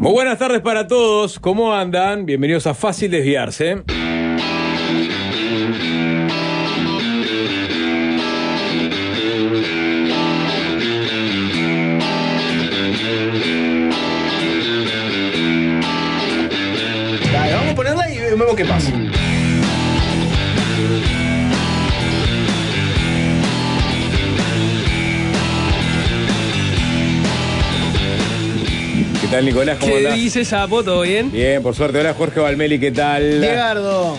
Muy buenas tardes para todos, ¿cómo andan? Bienvenidos a Fácil Desviarse. Dale, vamos a ponerla y vemos qué pasa. ¿Qué tal, Nicolás? ¿Cómo andás? ¿Qué dices, Sapo? ¿Todo bien? Bien, por suerte. Hola, Jorge Valmeli, ¿qué tal? Diegardo.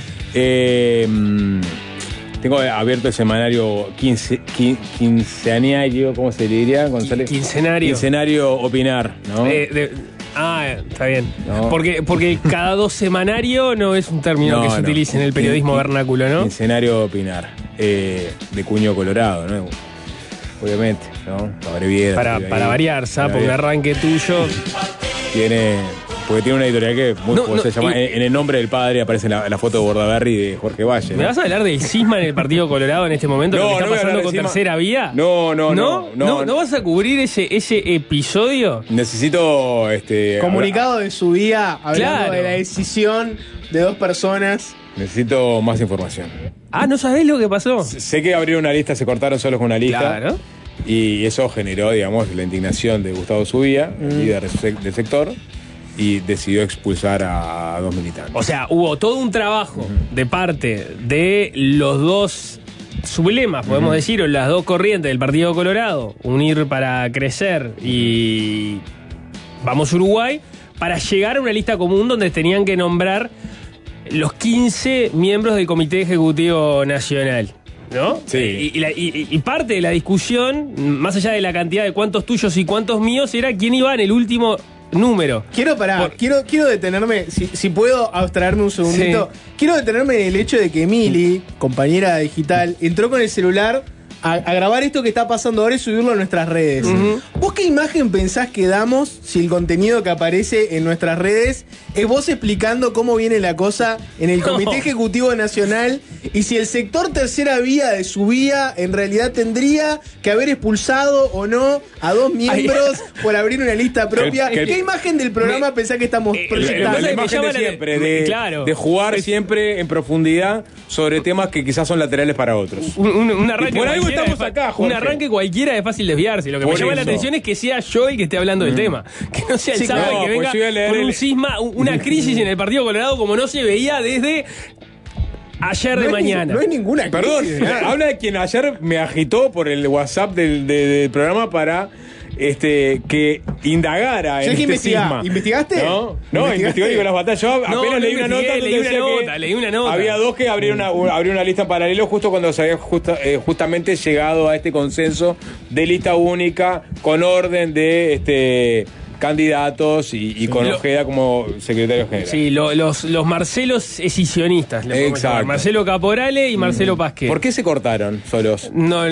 Tengo abierto el semanario quinceañario, ¿cómo se le diría? González? Quincenario. Quincenario Opinar, ¿no? Está bien. No. Porque cada dos semanario no es un término que se utiliza en el periodismo vernáculo, ¿no? Quincenario Opinar, de cuño colorado, ¿no? Obviamente, ¿no? Para variar, Sapo, un arranque tuyo. Porque tiene una editorial que se llama En el nombre del padre, aparece la foto de Bordaberry de Jorge Valle. ¿Me vas a hablar del cisma en el Partido Colorado en este momento? ¿Lo que está pasando con Tercera Vía? No. ¿No vas a cubrir ese episodio? Necesito Comunicado de su día hablando de la decisión de dos personas. Necesito más información. ¿No sabés lo que pasó? Sé que abrieron una lista, se cortaron solos con una lista. Claro. Y eso generó, digamos, la indignación de Gustavo Zubia, líder del sector, y decidió expulsar a dos militantes. O sea, hubo todo un trabajo de parte de los dos sublemas, podemos decir, o las dos corrientes del Partido Colorado, Unir para Crecer y Vamos Uruguay, para llegar a una lista común donde tenían que nombrar los 15 miembros del Comité Ejecutivo Nacional, ¿no? Sí. Y parte de la discusión, más allá de la cantidad de cuántos tuyos y cuántos míos, era quién iba en el último número. Quiero detenerme, si puedo abstraerme un segundito, quiero detenerme en el hecho de que Emily, compañera digital, entró con el celular a grabar esto que está pasando ahora y subirlo a nuestras redes. ¿Vos qué imagen pensás que damos si el contenido que aparece en nuestras redes es vos explicando cómo viene la cosa en el Comité Ejecutivo Nacional y si el sector Tercera Vía de su vía en realidad tendría que haber expulsado o no a dos miembros por abrir una lista propia? ¿Qué imagen del programa pensás que estamos proyectando? La imagen de siempre, de jugar siempre en profundidad sobre temas que quizás son laterales para otros. Un arranque. Por algo estamos acá, Jorge. Un arranque cualquiera es fácil desviarse. Lo que me llama la atención es que sea yo el que esté hablando del tema. Que no sea el Sapo que venga con un cisma, una crisis en el Partido Colorado como no se veía desde ayer de mañana. No hay ninguna crisis. Perdón, habla de quien ayer me agitó por el WhatsApp del programa para que indagara en este cisma. ¿Investigaste? No, investigó Nicolás Batalla. Yo apenas leí una nota. Leí una nota. Había dos que abrieron una lista en paralelo justo cuando se había justamente llegado a este consenso de lista única con orden de candidatos y con Ojeda como secretario general. Sí, los Marcelos escisionistas. Exacto. Marcelo Caporale y Marcelo Pasquet. ¿Por qué se cortaron solos?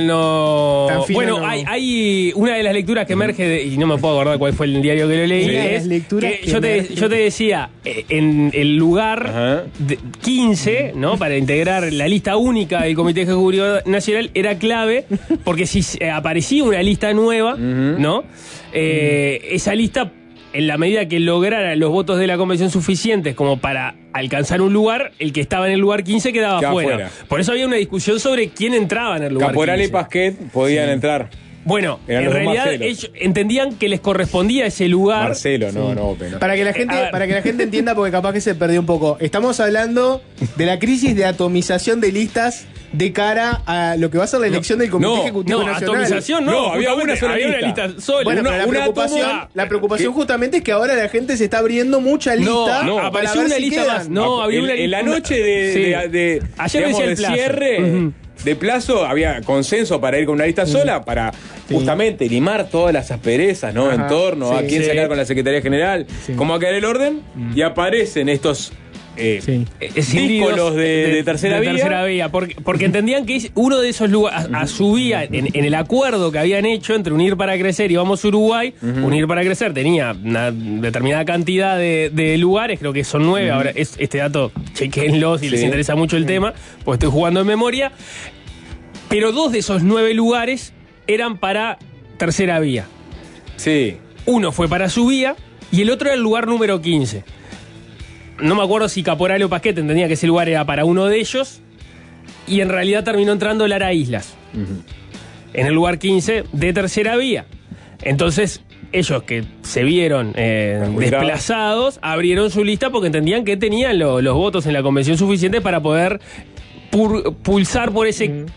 No. Bueno, hay una de las lecturas que emerge, y no me puedo acordar cuál fue el diario que lo leí, yo te decía, en el lugar 15, ¿no? Para integrar la lista única del Comité Ejecutivo Nacional era clave, porque si aparecía una lista nueva, ¿no? Esa lista, en la medida que lograra los votos de la convención suficientes como para alcanzar un lugar, el que estaba en el lugar 15 quedaba fuera. Por eso había una discusión sobre quién entraba en el lugar Caporal 15. y Pasquet podían entrar. Bueno, en realidad ellos entendían que les correspondía ese lugar. Marcelo, no. Para que la gente entienda, porque capaz que se perdió un poco. Estamos hablando de la crisis de atomización de listas de cara a lo que va a ser la elección del Comité Ejecutivo Nacional. Atomización había una sola lista. Sola. Bueno, la preocupación justamente es que ahora la gente se está abriendo mucha lista. Apareció una lista más. Había una lista. En la noche de cierre de plazo había consenso para ir con una lista sola para justamente limar todas las asperezas, ¿no? En torno a quién sacar con la Secretaría General, cómo va a quedar el orden, y aparecen estos díscolos de tercera vía. Porque entendían que uno de esos lugares, a su vía, en el acuerdo que habían hecho entre Unir para Crecer y Vamos Uruguay, Unir para Crecer tenía una determinada cantidad de lugares, creo que son 9, ahora este dato, chequenlo si les interesa mucho el tema, pues estoy jugando en memoria, pero 2 de esos 9 lugares eran para tercera vía. Sí. Uno fue para su vía y el otro era el lugar número 15. No me acuerdo si Caporal o Pasquet entendía que ese lugar era para uno de ellos, y en realidad terminó entrando Lara Islas, en el lugar 15 de tercera vía. Entonces, ellos que se vieron desplazados, abrieron su lista porque entendían que tenían los votos en la convención suficientes para poder pulsar por ese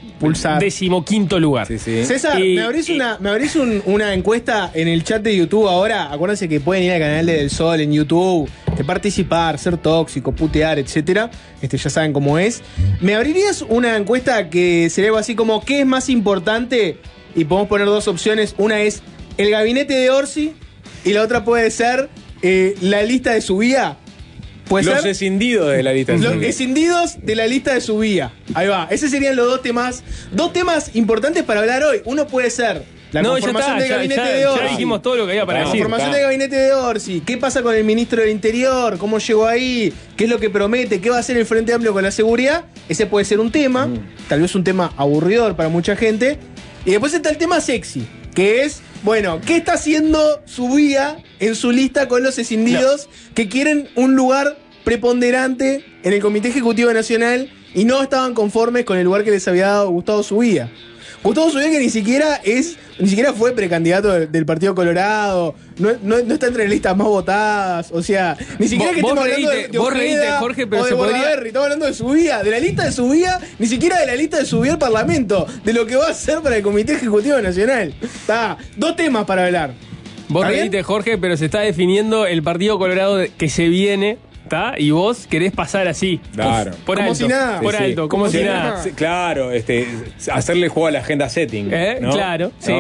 15º lugar. Sí. César, ¿me abrís una encuesta en el chat de YouTube ahora? Acuérdense que pueden ir al canal de Del Sol en YouTube, participar, ser tóxico, putear, etcétera. Ya saben cómo es. ¿Me abrirías una encuesta que sería algo así como ¿qué es más importante? Y podemos poner dos opciones. Una es el gabinete de Orsi y la otra puede ser la lista de Subía. Los escindidos de la lista de Subía. Los escindidos de la lista de Subía. Ahí va. Esos serían los dos temas importantes para hablar hoy. Uno puede ser la conformación del gabinete de Orsi. Ya dijimos todo lo que había para decir. La conformación del gabinete de Orsi. ¿Qué pasa con el ministro del Interior? ¿Cómo llegó ahí? ¿Qué es lo que promete? ¿Qué va a hacer el Frente Amplio con la seguridad? Ese puede ser un tema. Tal vez un tema aburridor para mucha gente. Y después está el tema sexy, que es, bueno, ¿qué está haciendo Subía en su lista con los escindidos que quieren un lugar preponderante en el Comité Ejecutivo Nacional y no estaban conformes con el lugar que les había dado Gustavo Subía? Gustavo Subía, que ni siquiera fue precandidato del Partido Colorado, no está entre las listas más votadas, o sea, ni siquiera que estemos hablando de Ojeda, Jorge, pero o de Bordaberry, estamos hablando de Subía, de la lista de Subía, ni siquiera de la lista de Subía al Parlamento, de lo que va a hacer para el Comité Ejecutivo Nacional. Dos temas para hablar. Vos reíste, Jorge, pero se está definiendo el Partido Colorado que se viene. Y vos querés pasar así. Claro. Como alto. Si nada. Por alto, como si nada. Sí, claro, hacerle juego a la agenda setting. ¿no? Claro, sí.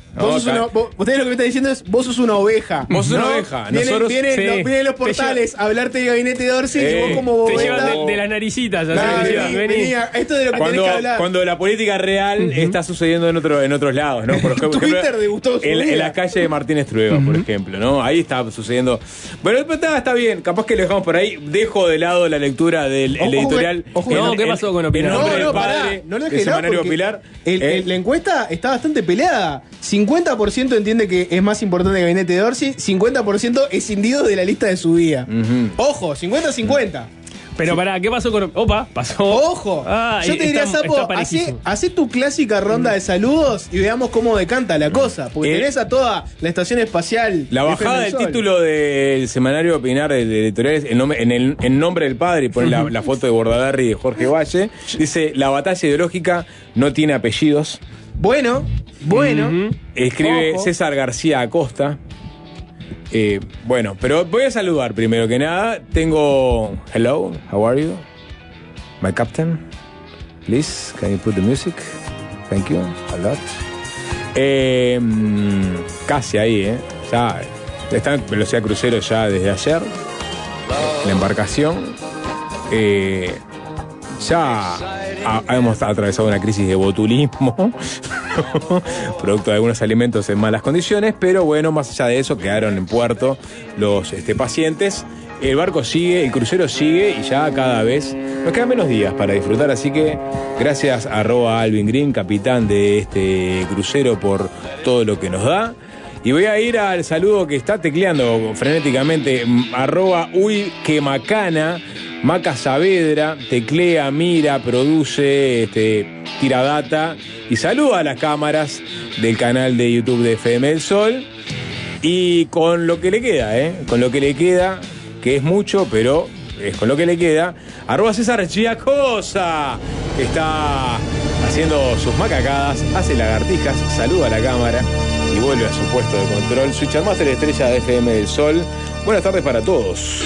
Ustedes lo que me están diciendo es, vos sos una oveja. Vos sos una oveja. Vienen los portales a hablarte del gabinete de Orsi y vos como bobeta. Te llevan de las naricitas. Vení. Esto es de lo que tenés que hablar. Cuando la política real está sucediendo en otros lados, ¿no? Por ejemplo, Twitter de Gustavo Subía. En la calle de Martínez Trueba, por ejemplo, ¿no? Ahí está sucediendo. Bueno, está bien. Capaz que lo dejamos por ahí. Dejo de lado la lectura del editorial. ¿Qué pasó con Opinar? En nombre del padre, no lo del semanario Pilar. La encuesta está bastante peleada. 50% entiende que es más importante el gabinete de Orsi, 50% escindidos de la lista de Subía. Ojo, 50-50. Pero pará, ¿qué pasó con...? Opa, pasó. ¡Ojo! Yo te diría, Sapo, hacé tu clásica ronda de saludos y veamos cómo decanta la cosa. Porque tenés a toda la estación espacial. La bajada del título del semanario Opinar de editoriales en nombre del padre, y pone la foto de Bordaberry y de Jorge Valle. Dice, la batalla ideológica no tiene apellidos. Bueno. Escribe César García Acosta. Bueno, pero voy a saludar primero que nada. Tengo... Hello, how are you? My captain? Please, can you put the music? Thank you, a lot. Casi ahí, ya está en velocidad crucero ya desde ayer. La embarcación. Ya hemos atravesado una crisis de botulismo producto de algunos alimentos en malas condiciones, pero bueno, más allá de eso quedaron en puerto los pacientes. El barco sigue, el crucero sigue y ya cada vez nos quedan menos días para disfrutar, así que gracias a @Alvin Green, capitán de este crucero, por todo lo que nos da. Y voy a ir al saludo que está tecleando frenéticamente, @uy que macana. Maca Saavedra teclea, mira, produce, tira data y saluda a las cámaras del canal de YouTube de FM del Sol. Y con lo que le queda, con lo que le queda, que es mucho, pero es con lo que le queda, @César Giacosa, que está haciendo sus macacadas, hace lagartijas, saluda a la cámara y vuelve a su puesto de control. Switcher Master, estrella de FM del Sol. Buenas tardes para todos.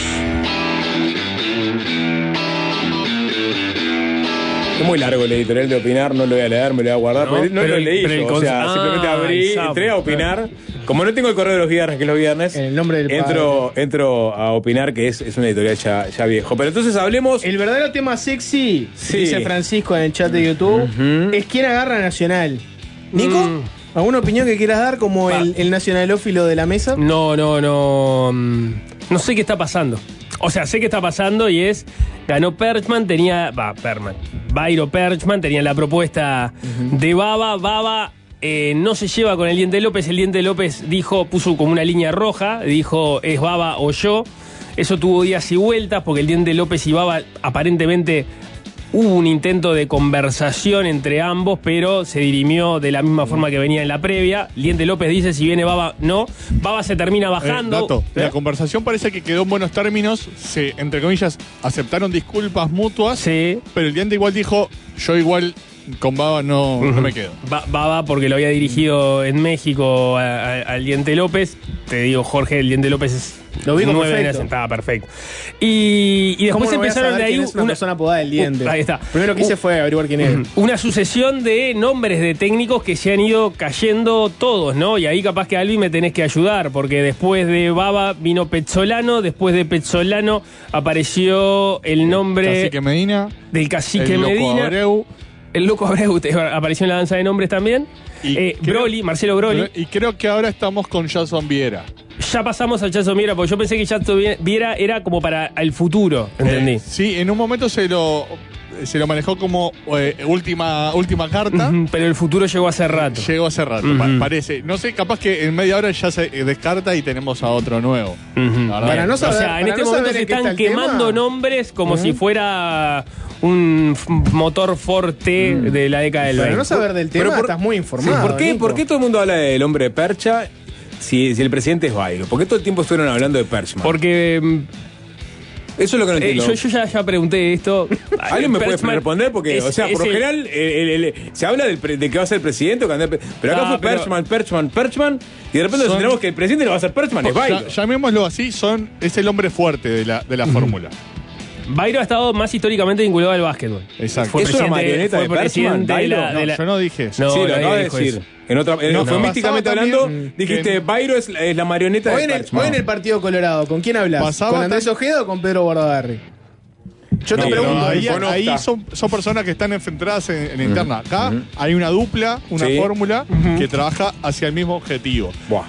Es muy largo el editorial de Opinar, no lo voy a leer, me lo voy a guardar. No lo leí yo, simplemente abrí, entré a Opinar. Como no tengo el correo de los viernes, que es los viernes, en el nombre del entro a Opinar, que es un editorial ya viejo. Pero entonces hablemos... El verdadero tema sexy, dice Francisco en el chat de YouTube, es quién agarra Nacional. ¿Nico? ¿Alguna opinión que quieras dar como el nacionalófilo de la mesa? No sé qué está pasando. O sea, sé qué está pasando y ganó Perchman, Bairo Perchman tenía la propuesta de Baba no se lleva con el Diente López. El Diente López puso como una línea roja, dijo es Baba o yo. Eso tuvo días y vueltas porque el Diente López y Baba aparentemente hubo un intento de conversación entre ambos, pero se dirimió de la misma forma que venía en la previa. El Diente López dice si viene Baba, no. Baba se termina bajando. La conversación parece que quedó en buenos términos. Se, entre comillas, aceptaron disculpas mutuas. Sí. Pero el Diente igual dijo, yo igual con Baba no me quedo. Baba porque lo había dirigido en México al Diente López. Te digo, Jorge, el Diente López es... Lo vi perfecto. Estaba perfecto. Y después no empezaron de ahí. Es una persona apodada del Diente. Ahí está. Primero que hice fue averiguar quién es. Una sucesión de nombres de técnicos que se han ido cayendo todos, ¿no? Y ahí capaz que Alvin me tenés que ayudar, porque después de Baba vino Pezzolano, después de Pezzolano apareció el nombre Cacique Medina, del Cacique Medina. Abreu. El Loco Abreu apareció en la danza de nombres también. Marcelo Broly. Y creo que ahora estamos con Jason Viera. Ya pasamos a Jason Viera, porque yo pensé que Jason Viera era como para el futuro, ¿entendí? Sí, en un momento se lo manejó como última carta. Pero el futuro llegó hace rato. Parece. No sé, capaz que en media hora ya se descarta y tenemos a otro nuevo. Para no saber, o sea, en este momento se están quemando nombres como si fuera un motor Forte de la década del 20. Para no saber del tema, estás muy informado. Sí, ¿por qué todo el mundo habla del hombre de Percha si el presidente es Bairo? ¿Por qué todo el tiempo estuvieron hablando de Perchman? Porque... eso es lo que no entiendo. Yo ya pregunté esto. ¿Alguien me puede responder? Porque, por lo general, se habla de que va a ser presidente, pero acá fue Perchman, y de repente nos enteramos que el presidente no va a ser Perchman, es Bairo. Llamémoslo así, es el hombre fuerte de la fórmula. Bairo ha estado más históricamente vinculado al básquetbol. Exacto. ¿Es una marioneta de Perchman? Yo no dije eso. Sí, lo acabo de decir. Eufemísticamente hablando, dijiste Bairo es la marioneta de Perchman. Hoy en el Partido Colorado, ¿con quién hablas? ¿Con Andrés Ojeda o con Pedro Bordaberry? Yo te pregunto. Ahí son personas que están enfrentadas en interna. Acá hay una dupla, una fórmula que trabaja hacia el mismo objetivo.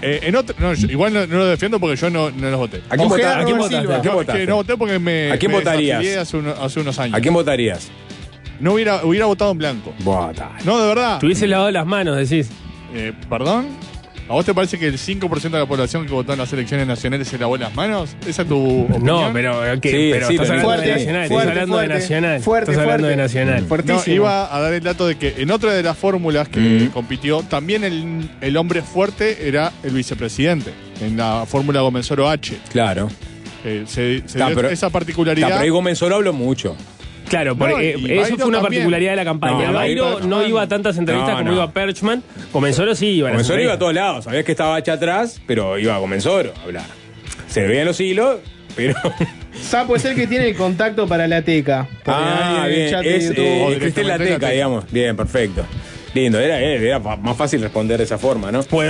Igual no lo defiendo porque yo no los voté. ¿A quién votaste? No voté porque ¿A quién votarías? Hace unos años. ¿A quién votarías? No hubiera votado en blanco. No, de verdad. Te hubiese lavado las manos, decís. ¿Perdón? ¿A vos te parece que el 5% de la población que votó en las elecciones nacionales se lavó las manos? ¿Esa es tu opinión? No, pero estás hablando de Nacional. Estás hablando de Nacional. Estás hablando de Nacional. No, iba a dar el dato de que en otra de las fórmulas que compitió, también el hombre fuerte era el vicepresidente, en la fórmula Gomenzoro H. Claro. Se dio esa particularidad. Pero ahí Gomenzoro habló mucho. Claro, porque eso fue una particularidad de la campaña. Bairo no iba a tantas entrevistas como iba Perchman. Gomenzoro sí iba. Gomenzoro iba a todos lados. Sabías que estaba H atrás, pero iba a Gomenzoro a hablar. Se le veían los hilos, pero... Sapo es el que tiene el contacto para la teca. Bien. Es Cristel La Teca, digamos. Bien, perfecto. Lindo, era más fácil responder de esa forma, ¿no? Bueno,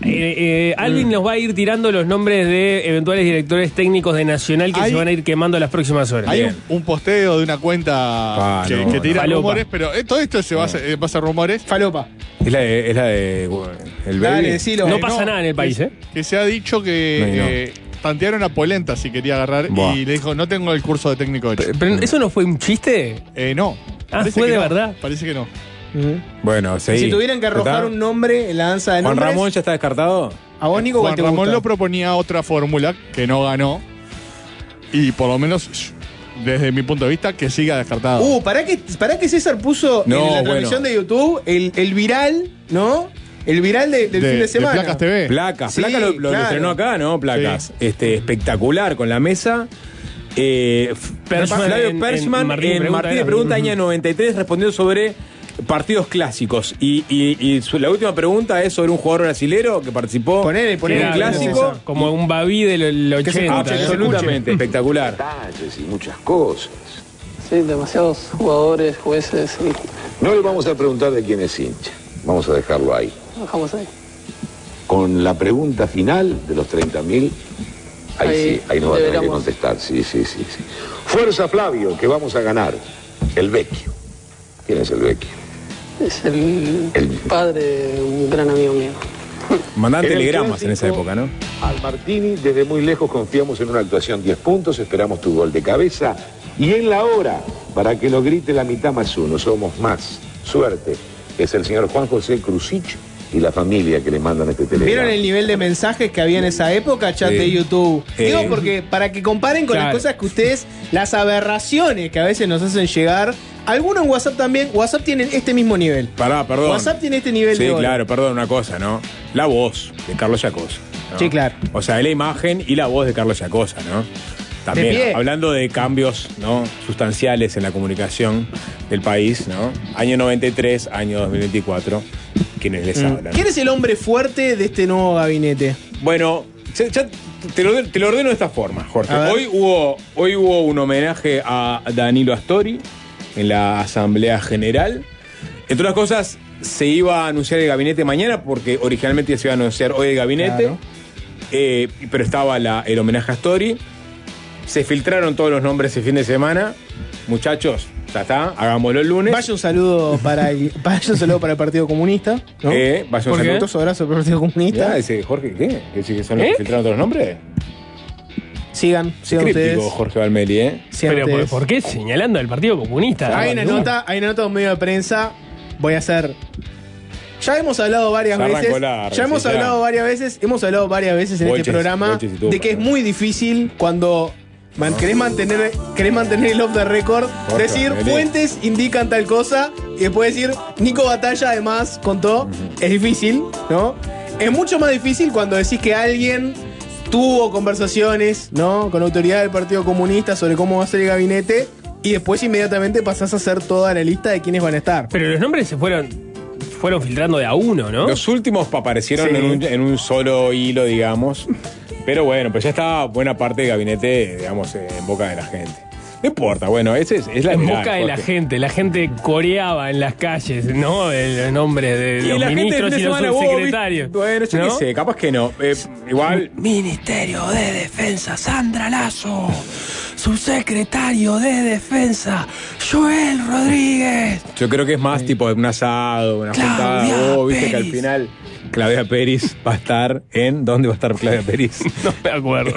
Alvin nos va a ir tirando los nombres de eventuales directores técnicos de Nacional que se van a ir quemando las próximas horas. Hay un posteo de una cuenta que tira rumores, pero todo esto va a ser rumores. Falopa. Es la de el Baby. No pasa nada en el país, Que se ha dicho que tantearon a Polenta si quería agarrar y le dijo, no tengo el curso de técnico hecho. ¿Pero eso no fue un chiste? No. Fue de verdad. Parece que no. Bueno, si tuvieran que arrojar un nombre en la danza de nombres... ¿Juan Ramón ya está descartado? ¿A vos, Nico, Juan Ramón lo proponía otra fórmula que no ganó. Y por lo menos, desde mi punto de vista, que siga descartado. ¿Para qué César puso en la transmisión de YouTube el viral, ¿no? El viral del fin de semana. De Placas TV. Placas lo estrenó acá, ¿no? Placas. Sí. Espectacular, con la mesa. Flavio Perchman en Martín de Pregunta, año 93, respondió sobre partidos clásicos. Y la última pregunta es sobre un jugador brasilero que participó en un clásico. Como un Babi del 80. Absolutamente, espectacular. Detalles y muchas cosas. Sí, demasiados jugadores, jueces. No le vamos a preguntar de quién es hincha. Vamos a dejarlo ahí. Lo dejamos ahí. Con la pregunta final de los 30.000, ahí nos va a tener que contestar. Sí. Fuerza, Flavio, que vamos a ganar. El Vecchio. ¿Quién es el Vecchio? Es el padre de un gran amigo mío. Mandaban telegramas en esa época, ¿no? Al Martini, desde muy lejos confiamos en una actuación 10 puntos, esperamos tu gol de cabeza. Y en la hora, para que lo grite la mitad más uno, somos más. Suerte. Es el señor Juan José Cruzich y la familia que le mandan este teléfono. ¿Vieron el nivel de mensajes que había en esa época, chat de YouTube? Digo, porque para que comparen con las cosas que ustedes, las aberraciones que a veces nos hacen llegar. Algunos en WhatsApp también. WhatsApp tiene este mismo nivel. Perdón. WhatsApp tiene este nivel de Sí, oro. claro, perdón, una cosa, ¿no? La voz de Carlos Llacosa, ¿no? Sí, claro. O sea, la imagen y la voz de Carlos Llacosa, ¿no? También, hablando de cambios, ¿no?, sustanciales en la comunicación del país, ¿no? Año 93, año 2024, quienes les hablan. ¿Quién es el hombre fuerte de este nuevo gabinete? Bueno, ya te lo ordeno de esta forma, Jorge. Hoy hubo un homenaje a Danilo Astori en la Asamblea General. Entre otras cosas, se iba a anunciar el gabinete mañana, porque originalmente se iba a anunciar hoy el gabinete, pero estaba el homenaje a Astori. Se filtraron todos los nombres el fin de semana. Muchachos, ya está, hagámoslo el lunes. Vaya un saludo para el Partido Comunista, ¿no? Vaya un saludo. Un abrazo para el Partido Comunista. Dice Jorge, ¿qué? ¿Que son los que filtraron todos los nombres? Sigan ustedes. Jorge Valmeli, Pero ¿por qué señalando al Partido Comunista? Hay una nota de un medio de prensa. Voy a hacer. Ya hemos hablado varias veces. Hemos hablado varias veces en este programa de que es muy difícil cuando querés mantener el off the record. Decir, fuentes indican tal cosa y después decir, Nico Batalla además contó. Es difícil, ¿no? Es mucho más difícil cuando decís que alguien tuvo conversaciones, ¿no?, con autoridades del Partido Comunista sobre cómo va a ser el gabinete y después inmediatamente pasás a hacer toda la lista de quiénes van a estar. Pero los nombres se fueron filtrando de a uno, ¿no? Los últimos aparecieron en un solo hilo, digamos. Pero bueno, pues ya estaba buena parte del gabinete, digamos, en boca de la gente. No importa, bueno, es la en boca de la gente coreaba en las calles, ¿no? El nombre de los ministros y los subsecretarios. Bueno, yo qué sé, capaz que no. Igual. Ministerio de Defensa, Sandra Lazo. Subsecretario de Defensa, Joel Rodríguez. Yo creo que es más tipo de un asado, una juntada. Viste que al final Claudia Peris va a estar en... ¿Dónde va a estar Claudia Peris? No me acuerdo.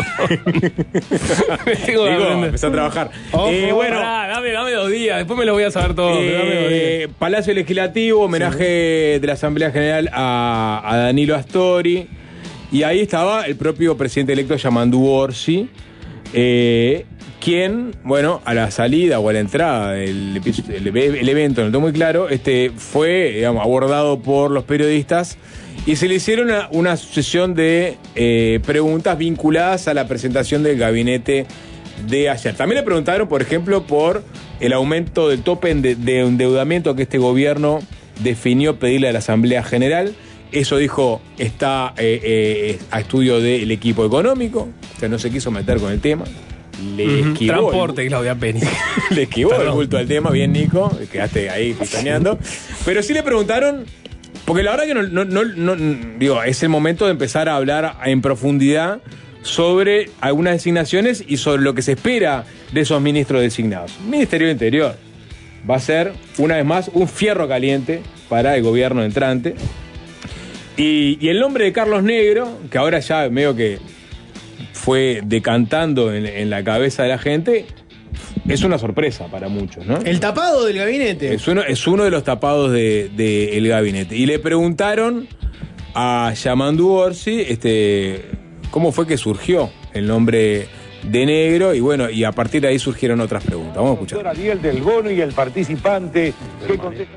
Empezó a trabajar. Bueno, dame 2 días, después me lo voy a saber todo. Palacio Legislativo, homenaje de la Asamblea General a Danilo Astori. Y ahí estaba el propio presidente electo Yamandu Orsi, quien, bueno, a la salida o a la entrada del evento, no tengo muy claro, fue, digamos, abordado por los periodistas y se le hicieron una sucesión de preguntas vinculadas a la presentación del gabinete de ayer. También le preguntaron, por ejemplo, por el aumento del tope de endeudamiento que este gobierno definió pedirle a la Asamblea General. Eso, dijo, está a estudio del equipo económico, o sea, no se quiso meter con el tema. Le esquivó transporte, Claudia Peris. Le esquivó el bulto al tema, bien, Nico, quedaste ahí pistoneando. Pero sí le preguntaron, porque la verdad que no digo, es el momento de empezar a hablar en profundidad sobre algunas designaciones y sobre lo que se espera de esos ministros designados. El Ministerio del Interior va a ser, una vez más, un fierro caliente para el gobierno entrante. Y el nombre de Carlos Negro, que ahora ya medio que fue decantando en la cabeza de la gente, es una sorpresa para muchos, ¿no? El tapado del gabinete. Es uno de los tapados del gabinete. Y le preguntaron a Yamandu Orsi cómo fue que surgió el nombre de Negro, y bueno, y a partir de ahí surgieron otras preguntas. Vamos a escuchar. El doctor Ariel Del Bono y el participante que contesta.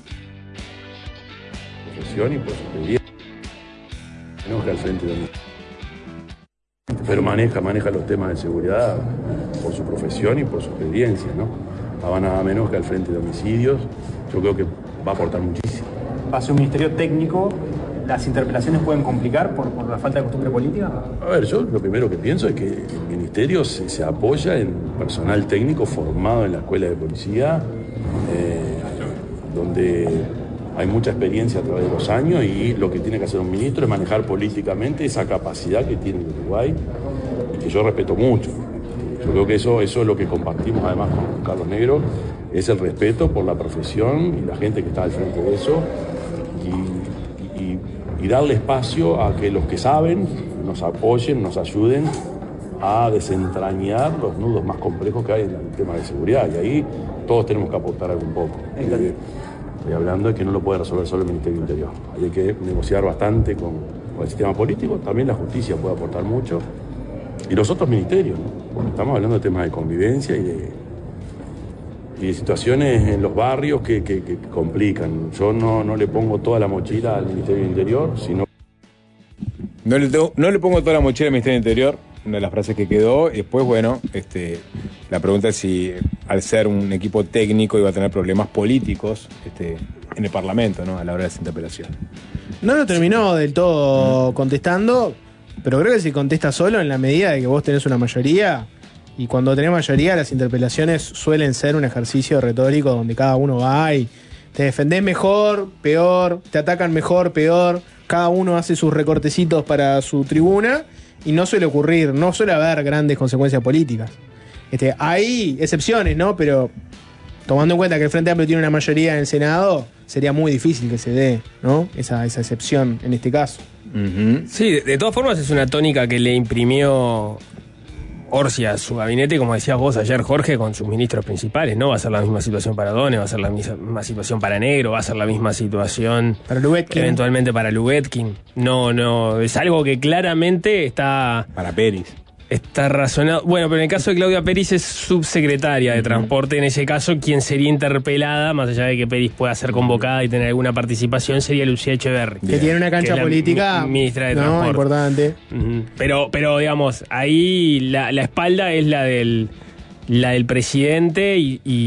Profesión y por su experiencia. Menos que al frente de mí. Pero maneja los temas de seguridad por su profesión y por su experiencia, ¿no? Va nada menos que al frente de homicidios. Yo creo que va a aportar muchísimo. Va a ser un ministerio técnico. ¿Las interpelaciones pueden complicar por la falta de costumbre política? A ver, yo lo primero que pienso es que el ministerio se apoya en personal técnico formado en la escuela de policía, donde hay mucha experiencia a través de los años, y lo que tiene que hacer un ministro es manejar políticamente esa capacidad que tiene el Uruguay y que yo respeto mucho. Yo creo que eso es lo que compartimos además con Carlos Negro, es el respeto por la profesión y la gente que está al frente de eso, y darle espacio a que los que saben nos apoyen, nos ayuden a desentrañar los nudos más complejos que hay en el tema de seguridad, y ahí todos tenemos que aportar algo un poco. Estoy hablando de que no lo puede resolver solo el Ministerio del Interior. Hay que negociar bastante con el sistema político, también la justicia puede aportar mucho, y los otros ministerios, ¿no? Porque estamos hablando de temas de convivencia y de situaciones en los barrios que complican. Yo no le pongo toda la mochila al Ministerio del Interior, sino... No le pongo toda la mochila al Ministerio del Interior, una de las frases que quedó, y después, bueno, la pregunta es si al ser un equipo técnico iba a tener problemas políticos en el Parlamento, ¿no? A la hora de esa interpelación. No lo terminó del todo contestando, pero creo que se contesta solo en la medida de que vos tenés una mayoría, y cuando tenés mayoría las interpelaciones suelen ser un ejercicio retórico donde cada uno va y te defendés mejor, peor, te atacan mejor, peor, cada uno hace sus recortecitos para su tribuna y no suele haber grandes consecuencias políticas. Hay excepciones, ¿no? Pero tomando en cuenta que el Frente Amplio tiene una mayoría en el Senado, sería muy difícil que se dé, ¿no? Esa excepción en este caso. Uh-huh. Sí, de todas formas es una tónica que le imprimió Orsi a su gabinete, como decías vos ayer, Jorge, con sus ministros principales, ¿no? Va a ser la misma situación para Donne, va a ser la misma situación para Negro, va a ser la misma situación para Lubetkin. Eventualmente para Lubetkin. No, es algo que claramente está... Para Peris. Está razonado. Bueno, pero en el caso de Claudia Peris es subsecretaria de Transporte. En ese caso, quien sería interpelada, más allá de que Peris pueda ser convocada y tener alguna participación, sería Lucía Echeverri. Que tiene una cancha política ministra de Transporte. Importante. Pero digamos, ahí la espalda es la del presidente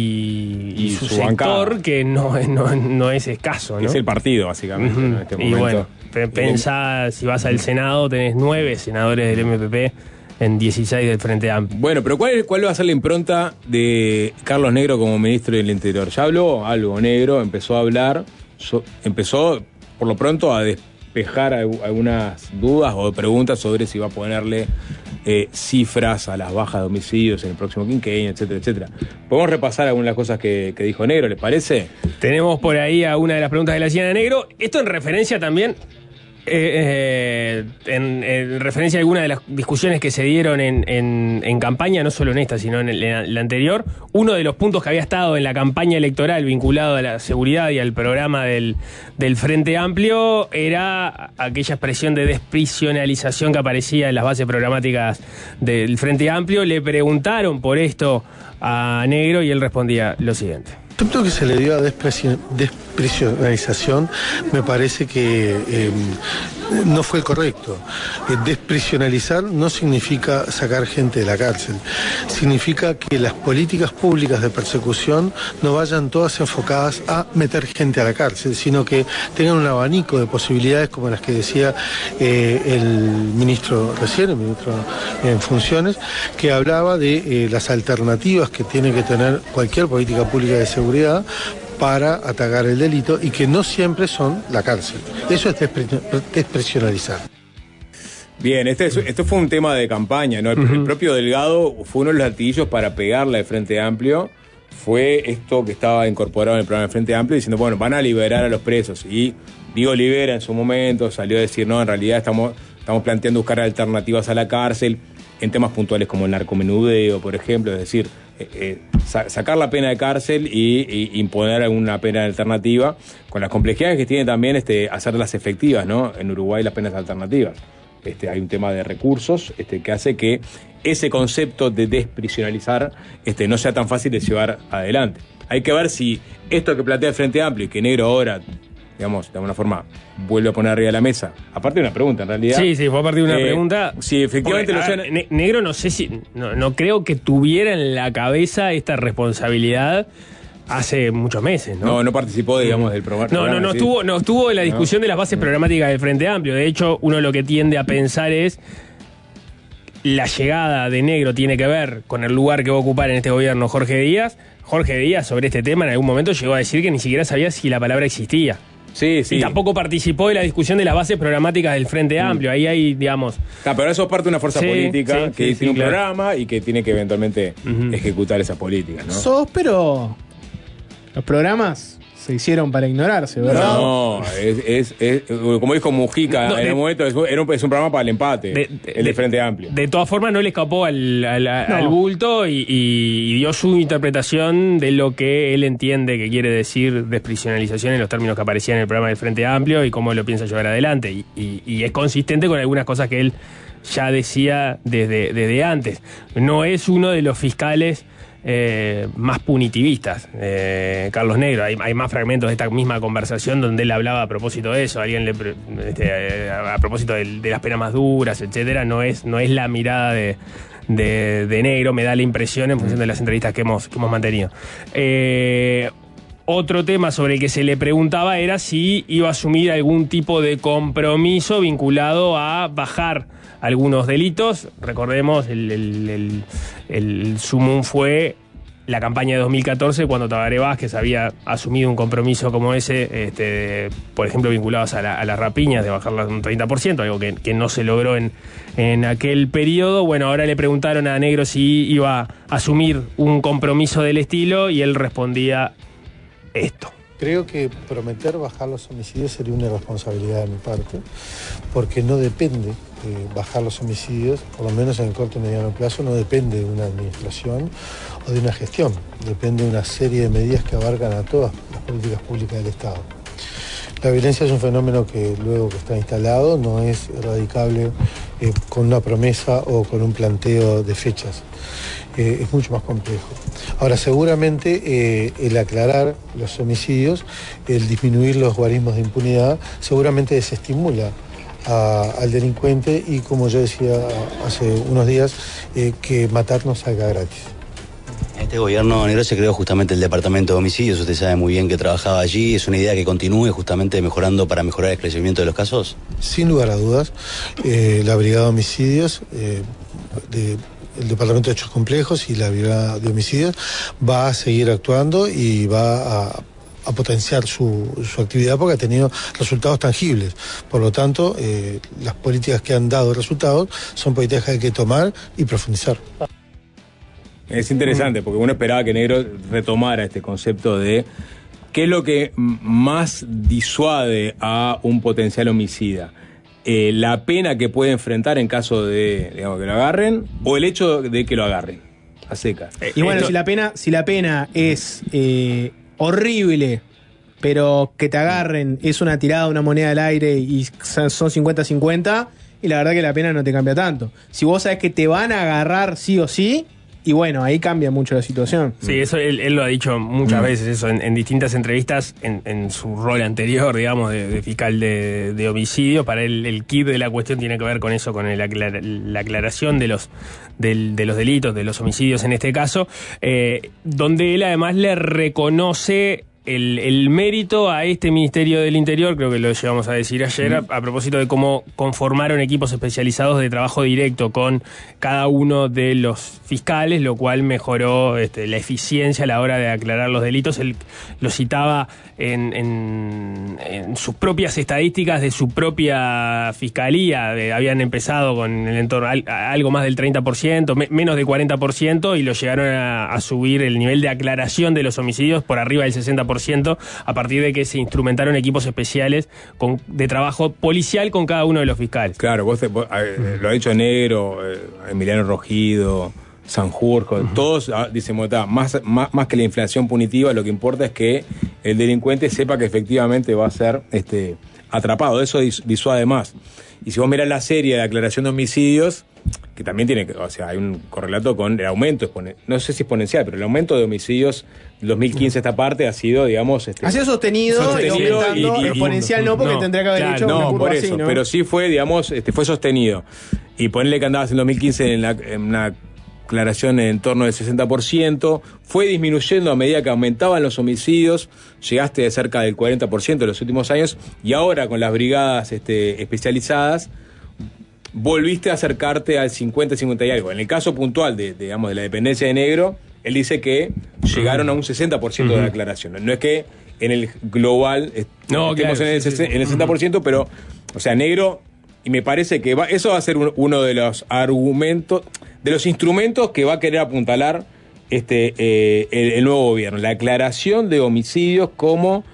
y su sector, bancada, que no es escaso, ¿no? Es el partido, básicamente, en este momento. Y bueno, pensá, si vas al Senado, tenés 9 senadores del MPP en 16 del Frente Amplio. Bueno, pero ¿cuál va a ser la impronta de Carlos Negro como ministro del Interior? Ya habló algo Negro, empezó a hablar, empezó por lo pronto a despejar algunas dudas o preguntas sobre si va a ponerle cifras a las bajas de homicidios en el próximo quinquenio, etcétera, etcétera. ¿Podemos repasar algunas cosas que dijo Negro, les parece? Tenemos por ahí a una de las preguntas de la señora Negro. Esto en referencia también... en referencia a algunas de las discusiones que se dieron en campaña, no solo en esta, sino en la anterior. Uno de los puntos que había estado en la campaña electoral vinculado a la seguridad y al programa del Frente Amplio era aquella expresión de desprisionalización que aparecía en las bases programáticas del Frente Amplio. Le preguntaron por esto a Negro y él respondía lo siguiente. El concepto que se le dio a desprisionalización me parece que no fue el correcto. Desprisionalizar no significa sacar gente de la cárcel, significa que las políticas públicas de persecución no vayan todas enfocadas a meter gente a la cárcel, sino que tengan un abanico de posibilidades como las que decía el ministro recién, el ministro en funciones, que hablaba de las alternativas que tiene que tener cualquier política pública de seguridad para atacar el delito y que no siempre son la cárcel. Eso es desprisionalizar. Bien, esto fue un tema de campaña, ¿no? El propio Delgado fue uno de los latiguillos para pegarle al Frente Amplio. Fue esto que estaba incorporado en el programa del Frente Amplio, diciendo, bueno, van a liberar a los presos. Y Diego Libera en su momento salió a decir, no, en realidad estamos planteando buscar alternativas a la cárcel en temas puntuales como el narcomenudeo, por ejemplo, es decir, sacar la pena de cárcel y imponer alguna pena alternativa, con las complejidades que tiene también hacerlas efectivas, ¿no? En Uruguay las penas alternativas. Hay un tema de recursos que hace que ese concepto de desprisionalizar no sea tan fácil de llevar adelante. Hay que ver si esto que plantea el Frente Amplio y que Negro ahora, digamos, de alguna forma vuelve a poner arriba de la mesa. Aparte de una pregunta, en realidad. Sí, fue a partir de una pregunta. Sí, efectivamente Negro no sé si... No creo que tuviera en la cabeza esta responsabilidad hace muchos meses, ¿no? No participó, digamos, del programa. No estuvo en la discusión de las bases programáticas del Frente Amplio. De hecho, uno lo que tiende a pensar es la llegada de Negro tiene que ver con el lugar que va a ocupar en este gobierno Jorge Díaz. Jorge Díaz sobre este tema en algún momento llegó a decir que ni siquiera sabía si la palabra existía. Sí. Y tampoco participó de la discusión de las bases programáticas del Frente Amplio. Ahí hay, digamos... pero eso es parte de una fuerza política que tiene un programa y que tiene que eventualmente ejecutar esas políticas, ¿no? Pero los programas se hicieron para ignorarse, ¿verdad? No, es como dijo Mujica en el momento, es un programa para el empate, el de Frente Amplio. De todas formas, no le escapó al bulto y dio su interpretación de lo que él entiende que quiere decir desprisionalización en los términos que aparecían en el programa del Frente Amplio y cómo lo piensa llevar adelante. Y es consistente con algunas cosas que él ya decía desde antes. No es uno de los fiscales más punitivistas, Carlos Negro. Hay más fragmentos de esta misma conversación donde él hablaba a propósito de eso, a propósito de las penas más duras, etcétera. No es la mirada de Negro, me da la impresión en función de las entrevistas que hemos mantenido. Otro tema sobre el que se le preguntaba era si iba a asumir algún tipo de compromiso vinculado a bajar algunos delitos. Recordemos, el sumum fue la campaña de 2014, cuando Tabaré Vázquez había asumido un compromiso como ese, por ejemplo, vinculados a las rapiñas, de bajarlas un 30%, algo que no se logró en aquel periodo. Bueno, ahora le preguntaron a Negro si iba a asumir un compromiso del estilo y él respondía esto. Creo que prometer bajar los homicidios sería una irresponsabilidad de mi parte, porque no depende bajar los homicidios, por lo menos en el corto y mediano plazo, no depende de una administración o de una gestión, depende de una serie de medidas que abarcan a todas las políticas públicas del Estado. La violencia es un fenómeno que luego que está instalado no es erradicable con una promesa o con un planteo de fechas. Es mucho más complejo. Ahora, seguramente el aclarar los homicidios, el disminuir los guarismos de impunidad, seguramente desestimula al delincuente y, como yo decía hace unos días, que matar no salga gratis. En este gobierno, Negro, se creó justamente el departamento de homicidios. Usted sabe muy bien que trabajaba allí. ¿Es una idea que continúe justamente mejorando para mejorar el esclarecimiento de los casos? Sin lugar a dudas, la Brigada de Homicidios el Departamento de Hechos Complejos y la Brigada de Homicidios va a seguir actuando y va a potenciar su actividad porque ha tenido resultados tangibles. Por lo tanto, las políticas que han dado resultados son políticas que hay que tomar y profundizar. Es interesante porque uno esperaba que Negro retomara este concepto de qué es lo que más disuade a un potencial homicida. La pena que puede enfrentar en caso de, digamos, que lo agarren, o el hecho de que lo agarren a secas. Y bueno, si la pena es horrible, pero que te agarren es una tirada, una moneda al aire y son 50-50, y la verdad que la pena no te cambia tanto. Si vos sabés que te van a agarrar sí o sí, y bueno, ahí cambia mucho la situación. Sí, eso él lo ha dicho muchas veces, eso en distintas entrevistas, en su rol anterior, digamos, de fiscal de homicidio. Para él, el kit de la cuestión tiene que ver con eso, con la aclaración de los delitos, de los homicidios en este caso, donde él además le reconoce el mérito a este Ministerio del Interior, creo que lo llevamos a decir ayer, a propósito de cómo conformaron equipos especializados de trabajo directo con cada uno de los fiscales, lo cual mejoró la eficiencia a la hora de aclarar los delitos. Él lo citaba en sus propias estadísticas de su propia fiscalía. Habían empezado con el entorno algo más del 30%, menos del 40%, y lo llegaron a subir el nivel de aclaración de los homicidios por arriba del 60%, a partir de que se instrumentaron equipos especiales de trabajo policial con cada uno de los fiscales. Claro, vos lo ha dicho Negro, Emiliano Rogido, Sanjurjo, todos dicen, más que la inflación punitiva, lo que importa es que el delincuente sepa que efectivamente va a ser atrapado. Eso disuade más. Y si vos mirás la serie de aclaración de homicidios, que también tiene, hay un correlato con el aumento, no sé si exponencial, pero el aumento de homicidios del 2015 esta parte ha sido, digamos... ha sido sostenido y aumentando, exponencial no, porque tendría que haber hecho una curva por eso, así, ¿no? Pero sí fue, digamos, fue sostenido. Y ponerle que andabas en 2015 en una aclaración en torno del 60%, fue disminuyendo a medida que aumentaban los homicidios, llegaste de cerca del 40% en los últimos años, y ahora con las brigadas especializadas, volviste a acercarte al 50 y algo. En el caso puntual de la dependencia de Negro, él dice que llegaron a un 60% de la aclaración. No es que en el global estemos en el 60%, pero, Negro, y me parece que eso va a ser uno de los argumentos, de los instrumentos que va a querer apuntalar el nuevo gobierno. La aclaración de homicidios como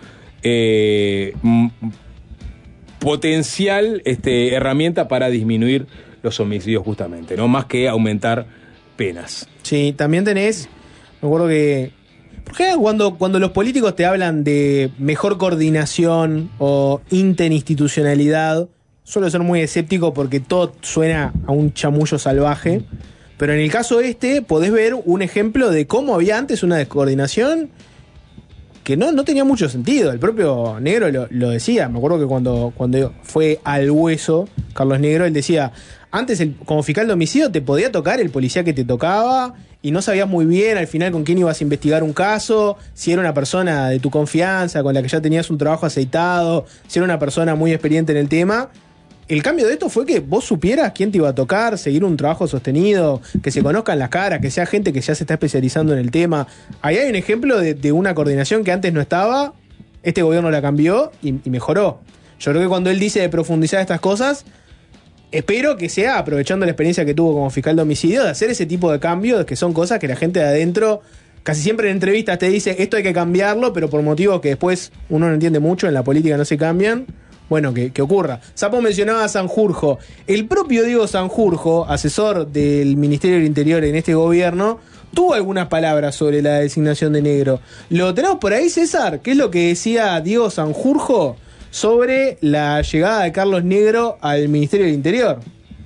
potencial herramienta para disminuir los homicidios justamente, no más que aumentar penas. Sí, también tenés, me acuerdo que ¿por qué cuando los políticos te hablan de mejor coordinación o interinstitucionalidad, suelo ser muy escéptico porque todo suena a un chamullo salvaje? Pero en el caso podés ver un ejemplo de cómo había antes una descoordinación que no tenía mucho sentido. El propio Negro lo decía. Me acuerdo que cuando fue al hueso, Carlos Negro, él decía, antes como fiscal de homicidio te podía tocar el policía que te tocaba y no sabías muy bien al final con quién ibas a investigar un caso, si era una persona de tu confianza, con la que ya tenías un trabajo aceitado, si era una persona muy experiente en el tema. El cambio de esto fue que vos supieras quién te iba a tocar, seguir un trabajo sostenido, que se conozcan las caras, que sea gente que ya se está especializando en el tema. Ahí hay un ejemplo de una coordinación que antes no estaba, este gobierno la cambió y mejoró. Yo creo que cuando él dice de profundizar estas cosas, espero que sea aprovechando la experiencia que tuvo como fiscal de homicidio, de hacer ese tipo de cambios, que son cosas que la gente de adentro, casi siempre en entrevistas te dice, esto hay que cambiarlo, pero por motivos que después uno no entiende mucho, en la política no se cambian. Bueno, que ocurra. Sapo mencionaba a Sanjurjo. El propio Diego Sanjurjo, asesor del Ministerio del Interior en este gobierno, tuvo algunas palabras sobre la designación de Negro. ¿Lo tenemos por ahí, César? ¿Qué es lo que decía Diego Sanjurjo sobre la llegada de Carlos Negro al Ministerio del Interior?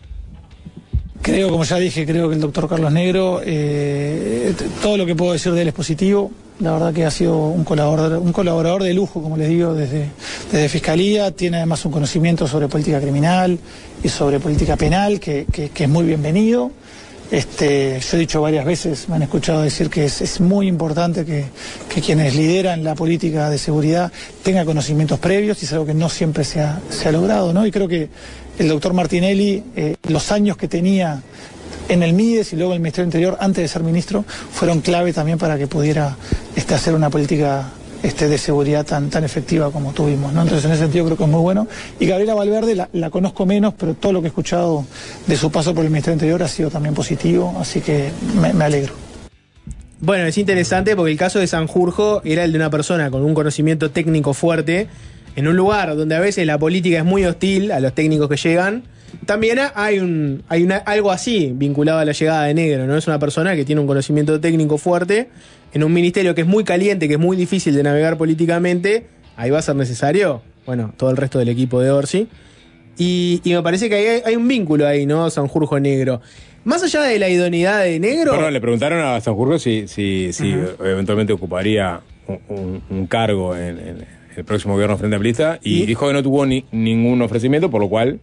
Como ya dije, creo que el doctor Carlos Negro, todo lo que puedo decir de él es positivo. La verdad que ha sido un colaborador de lujo, como les digo, desde Fiscalía. Tiene además un conocimiento sobre política criminal y sobre política penal que es muy bienvenido. Yo he dicho varias veces, me han escuchado decir que es muy importante que quienes lideran la política de seguridad tengan conocimientos previos, y es algo que no siempre se ha logrado, ¿no? Y creo que el doctor Martinelli, los años que tenía en el MIDES y luego en el Ministerio del Interior antes de ser ministro, fueron clave también para que pudiera hacer una política de seguridad tan efectiva como tuvimos, ¿no? Entonces en ese sentido creo que es muy bueno. Y Gabriela Valverde la conozco menos, pero todo lo que he escuchado de su paso por el Ministerio del Interior ha sido también positivo, así que me alegro. Bueno, es interesante porque el caso de Sanjurjo era el de una persona con un conocimiento técnico fuerte, en un lugar donde a veces la política es muy hostil a los técnicos que llegan. También hay algo así vinculado a la llegada de Negro, ¿no? Es una persona que tiene un conocimiento técnico fuerte en un ministerio que es muy caliente, que es muy difícil de navegar políticamente. Ahí va a ser necesario, bueno, todo el resto del equipo de Orsi. Y me parece que hay un vínculo ahí, ¿no? Sanjurjo Negro. Más allá de la idoneidad de Negro... Perdón, le preguntaron a Sanjurjo si eventualmente ocuparía un cargo en el próximo gobierno Frente Amplista, y dijo que no tuvo ningún ofrecimiento, por lo cual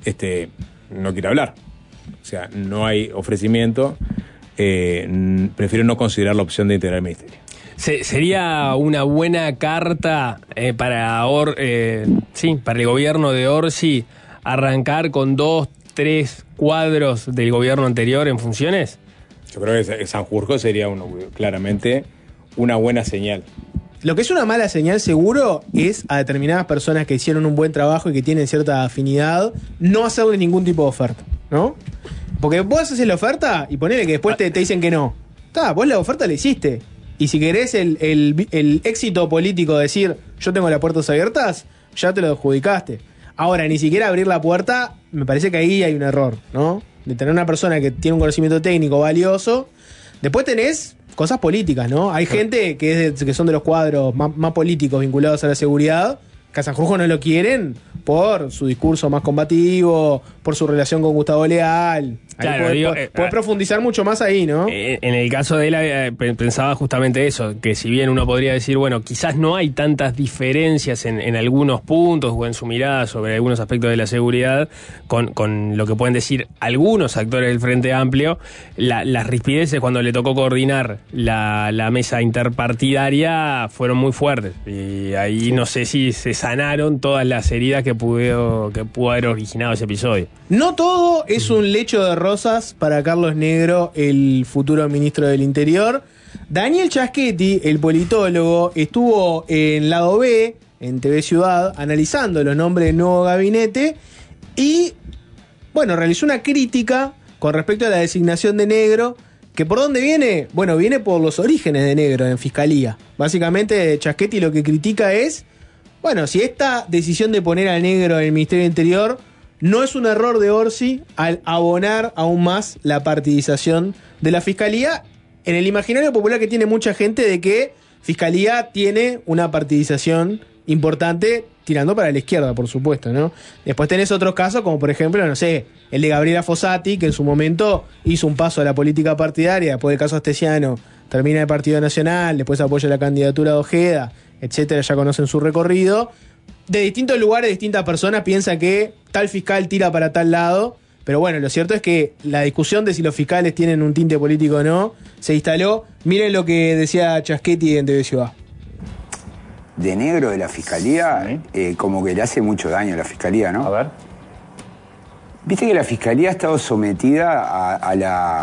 no quiere hablar. O sea, no hay ofrecimiento. Prefiero no considerar la opción de integrar el ministerio. Sería una buena carta para el gobierno de Orsi arrancar con 2-3 cuadros del gobierno anterior en funciones. Yo creo que Sanjurjo sería claramente una buena señal. Lo que es una mala señal seguro es a determinadas personas que hicieron un buen trabajo y que tienen cierta afinidad no hacerle ningún tipo de oferta, ¿no? Porque vos haces la oferta y ponele que después te dicen que no. Vos la oferta la hiciste. Y si querés el éxito político de decir yo tengo las puertas abiertas, ya te lo adjudicaste. Ahora, ni siquiera abrir la puerta, me parece que ahí hay un error, ¿no? De tener una persona que tiene un conocimiento técnico valioso. Después tenés cosas políticas, ¿no? Hay gente que son de los cuadros más políticos vinculados a la seguridad, que a Sanjurjo no lo quieren por su discurso más combativo, por su relación con Gustavo Leal. Claro, podés profundizar mucho más ahí, ¿no? En el caso de él pensaba justamente eso, que si bien uno podría decir, bueno, quizás no hay tantas diferencias en algunos puntos o en su mirada sobre algunos aspectos de la seguridad con lo que pueden decir algunos actores del Frente Amplio, las rispideces cuando le tocó coordinar la mesa interpartidaria fueron muy fuertes, y ahí no sé si se sanaron todas las heridas que pudo haber originado ese episodio. No todo es un lecho de rosas para Carlos Negro, el futuro ministro del Interior. Daniel Chaschetti, el politólogo, estuvo en Lado B, en TV Ciudad, analizando los nombres del nuevo gabinete y, bueno, realizó una crítica con respecto a la designación de Negro, que ¿por dónde viene? Bueno, viene por los orígenes de Negro en Fiscalía. Básicamente, Chaschetti lo que critica es bueno, si esta decisión de poner al negro en el Ministerio del Interior no es un error de Orsi al abonar aún más la partidización de la Fiscalía en el imaginario popular que tiene mucha gente de que Fiscalía tiene una partidización importante tirando para la izquierda, por supuesto, ¿no? Después tenés otros casos, como por ejemplo, no sé, el de Gabriela Fossati, que en su momento hizo un paso a la política partidaria, después del caso Astesiano termina el Partido Nacional, después apoya la candidatura de Ojeda, etcétera, ya conocen su recorrido. De distintos lugares, distintas personas piensan que tal fiscal tira para tal lado, pero bueno, lo cierto es que la discusión de si los fiscales tienen un tinte político o no se instaló. Miren lo que decía Chaschetti en TV Ciudad. De negro de la Fiscalía, como que le hace mucho daño a la Fiscalía, ¿no? A ver. Viste que la Fiscalía ha estado sometida a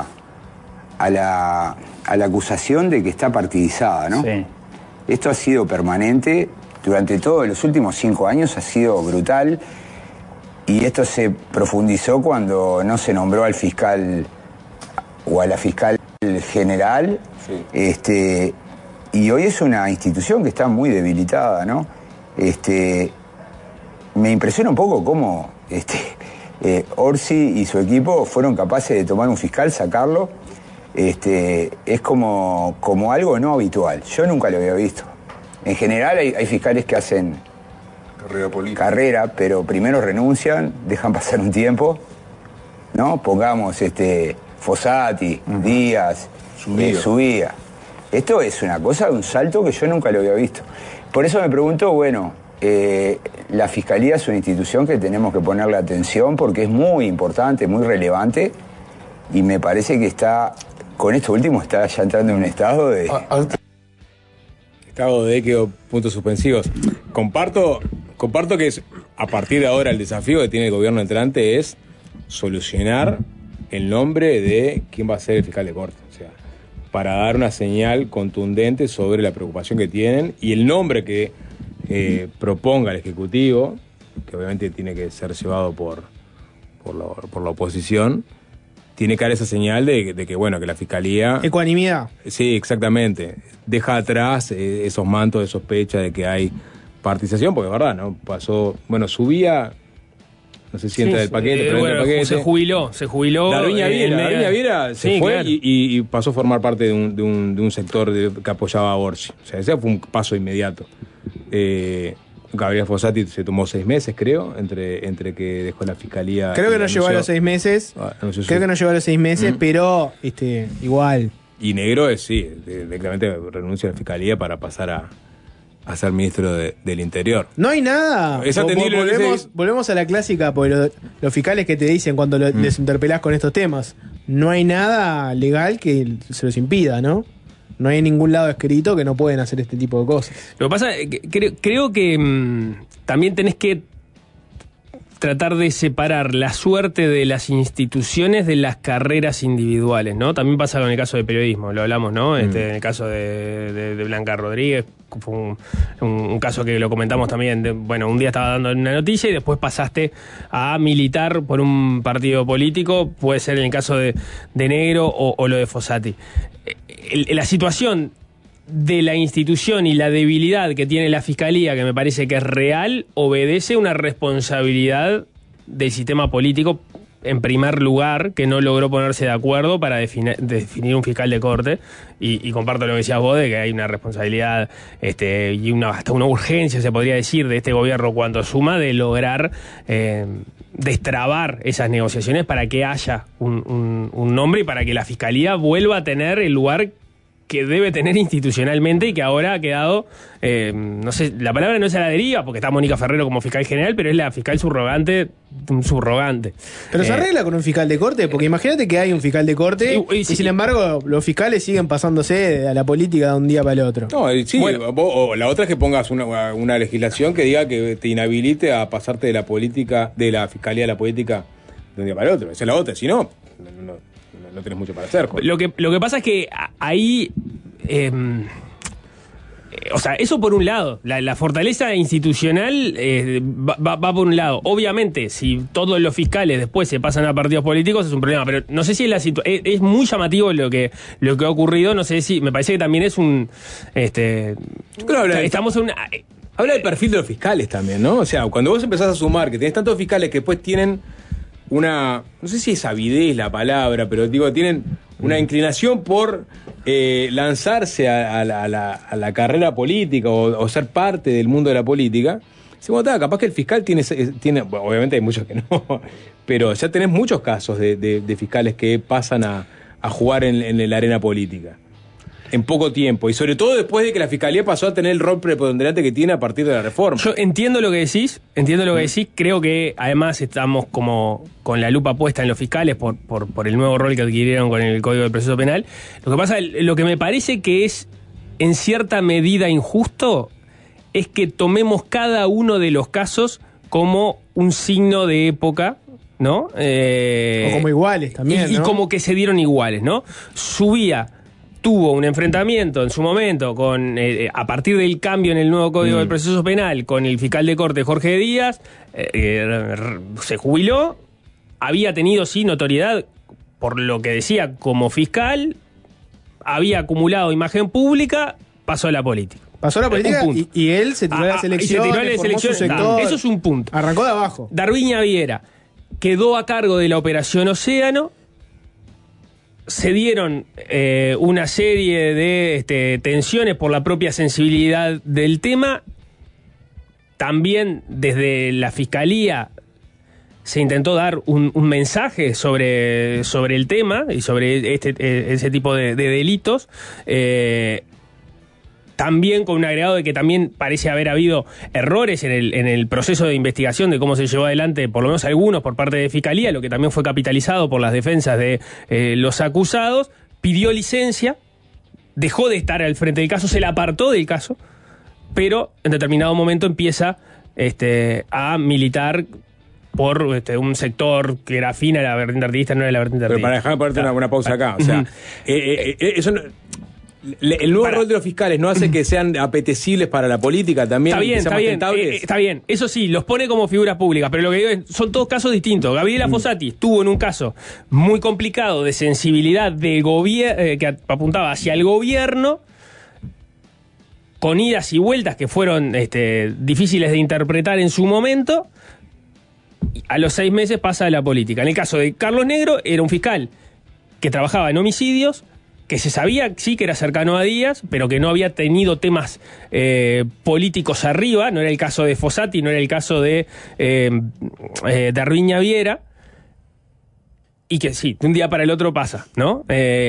la acusación de que está partidizada, ¿no? Sí. Esto ha sido permanente durante todos los últimos 5 años, ha sido brutal, y esto se profundizó cuando no se nombró al fiscal o a la fiscal general. Sí. Y hoy es una institución que está muy debilitada, ¿no? Me impresiona un poco cómo Orsi y su equipo fueron capaces de tomar un fiscal, sacarlo. Es como algo no habitual. Yo nunca lo había visto. En general hay fiscales que hacen carrera, pero primero renuncian, dejan pasar un tiempo, ¿no? Pongamos Fossati, Díaz, Subía. Esto es una cosa, un salto que yo nunca lo había visto. Por eso me pregunto, bueno, la Fiscalía es una institución que tenemos que ponerle atención porque es muy importante, muy relevante, y me parece que con esto último está ya entrando en un estado de... Estado de quedó puntos suspensivos. Comparto que a partir de ahora el desafío que tiene el gobierno entrante es solucionar el nombre de quién va a ser el fiscal de corte. O sea, para dar una señal contundente sobre la preocupación que tienen y el nombre que proponga el Ejecutivo, que obviamente tiene que ser llevado por la oposición, tiene que dar esa señal de que bueno, que la Fiscalía... Ecuanimidad. Sí, exactamente. Deja atrás esos mantos de sospecha de que hay partización, porque es verdad, ¿no? Pasó... Bueno, Subía... No sé si entra del paquete, pero bueno, entra del paquete. Se jubiló. Darviña Viera se fue claro. y pasó a formar parte de un sector que apoyaba a Orsi. O sea, ese fue un paso inmediato. Gabriela Fossati se tomó 6 meses, creo, entre que dejó la Fiscalía. Creo que no llegó a los 6 meses. Creo que no llegó a los 6 meses, pero igual. Y Negro directamente renuncia a la Fiscalía para pasar a ser ministro del Interior. No hay nada. Volvemos a la clásica, porque los fiscales que te dicen cuando les interpelás con estos temas, no hay nada legal que se los impida, ¿no? No hay ningún lado escrito que no pueden hacer este tipo de cosas. Lo que pasa es que creo que también tenés que tratar de separar la suerte de las instituciones de las carreras individuales, ¿no? También pasa con el caso de periodismo, lo hablamos, ¿no? En el caso de Blanca Rodríguez, fue un caso que lo comentamos también. Un día estaba dando una noticia y después pasaste a militar por un partido político, puede ser en el caso de Negro o lo de Fossati. La situación de la institución y la debilidad que tiene la Fiscalía, que me parece que es real, obedece una responsabilidad del sistema político, en primer lugar, que no logró ponerse de acuerdo para definir un fiscal de corte, y comparto lo que decías vos, de que hay una responsabilidad y hasta una urgencia, se podría decir, de este gobierno cuando asuma, de lograr destrabar esas negociaciones para que haya un nombre y para que la Fiscalía vuelva a tener el lugar que debe tener institucionalmente y que ahora ha quedado, no sé, la palabra no es a la deriva, porque está Mónica Ferrero como fiscal general, pero es la fiscal subrogante. Pero se arregla con un fiscal de corte, porque imagínate que hay un fiscal de corte y sin embargo los fiscales siguen pasándose a la política de un día para el otro. No, sí, o la otra es que pongas una legislación que diga que te inhabilite a pasarte de la política, de la fiscalía a la política de un día para el otro. Esa es la otra, si no tenés mucho para hacer. Lo que pasa es que ahí... o sea, eso por un lado, la fortaleza institucional va por un lado. Obviamente, si todos los fiscales después se pasan a partidos políticos es un problema, pero no sé si es muy llamativo lo que ha ocurrido. No sé si, me parece que también es un... estamos en una... Habla del perfil de los fiscales también, ¿no? O sea, cuando vos empezás a sumar que tenés tantos fiscales que después tienen una, no sé si es avidez la palabra, pero digo, tienen una inclinación por lanzarse a la carrera política o ser parte del mundo de la política. Bueno, capaz que el fiscal tiene bueno, obviamente hay muchos que no, pero ya tenés muchos casos de fiscales que pasan a jugar en la arena política en poco tiempo, y sobre todo después de que la fiscalía pasó a tener el rol preponderante que tiene a partir de la reforma. Yo entiendo lo que decís, creo que además estamos como con la lupa puesta en los fiscales por el nuevo rol que adquirieron con el Código del Proceso Penal. Lo que pasa, lo que me parece que es en cierta medida injusto es que tomemos cada uno de los casos como un signo de época, ¿no? O como iguales también, ¿no? Y como que se dieron iguales, ¿no? Subía tuvo un enfrentamiento en su momento con a partir del cambio en el nuevo Código del Proceso Penal con el fiscal de corte Jorge Díaz, se jubiló, había tenido sí notoriedad por lo que decía como fiscal, había acumulado imagen pública, pasó a la política. Pasó a la política y él se tiró a las elecciones, eso es un punto. Arrancó de abajo. Darviña Viera quedó a cargo de la Operación Océano. Se dieron una serie de tensiones por la propia sensibilidad del tema. También desde la Fiscalía se intentó dar un mensaje sobre el tema y sobre ese tipo de delitos. También con un agregado de que también parece haber habido errores en el proceso de investigación de cómo se llevó adelante, por lo menos algunos por parte de Fiscalía, lo que también fue capitalizado por las defensas de los acusados. Pidió licencia, dejó de estar al frente del caso, se la apartó del caso, pero en determinado momento empieza a militar por un sector que era afín a la vertiente artiguista, no era la vertiente artiguista. Pero para dejar ponerte una pausa acá, o sea, eso no... El nuevo rol de los fiscales no hace que sean apetecibles para la política también. Está bien. Eso sí, los pone como figuras públicas, pero lo que digo es, son todos casos distintos. Gabriela Fossati estuvo en un caso muy complicado de sensibilidad del gobierno, que apuntaba hacia el gobierno, con idas y vueltas que fueron difíciles de interpretar en su momento. A los 6 meses pasa a la política. En el caso de Carlos Negro, era un fiscal que trabajaba en homicidios, que se sabía, sí, que era cercano a Díaz, pero que no había tenido temas políticos arriba. No era el caso de Fossati, no era el caso de Darviña Viera. Y que sí, de un día para el otro pasa, ¿no?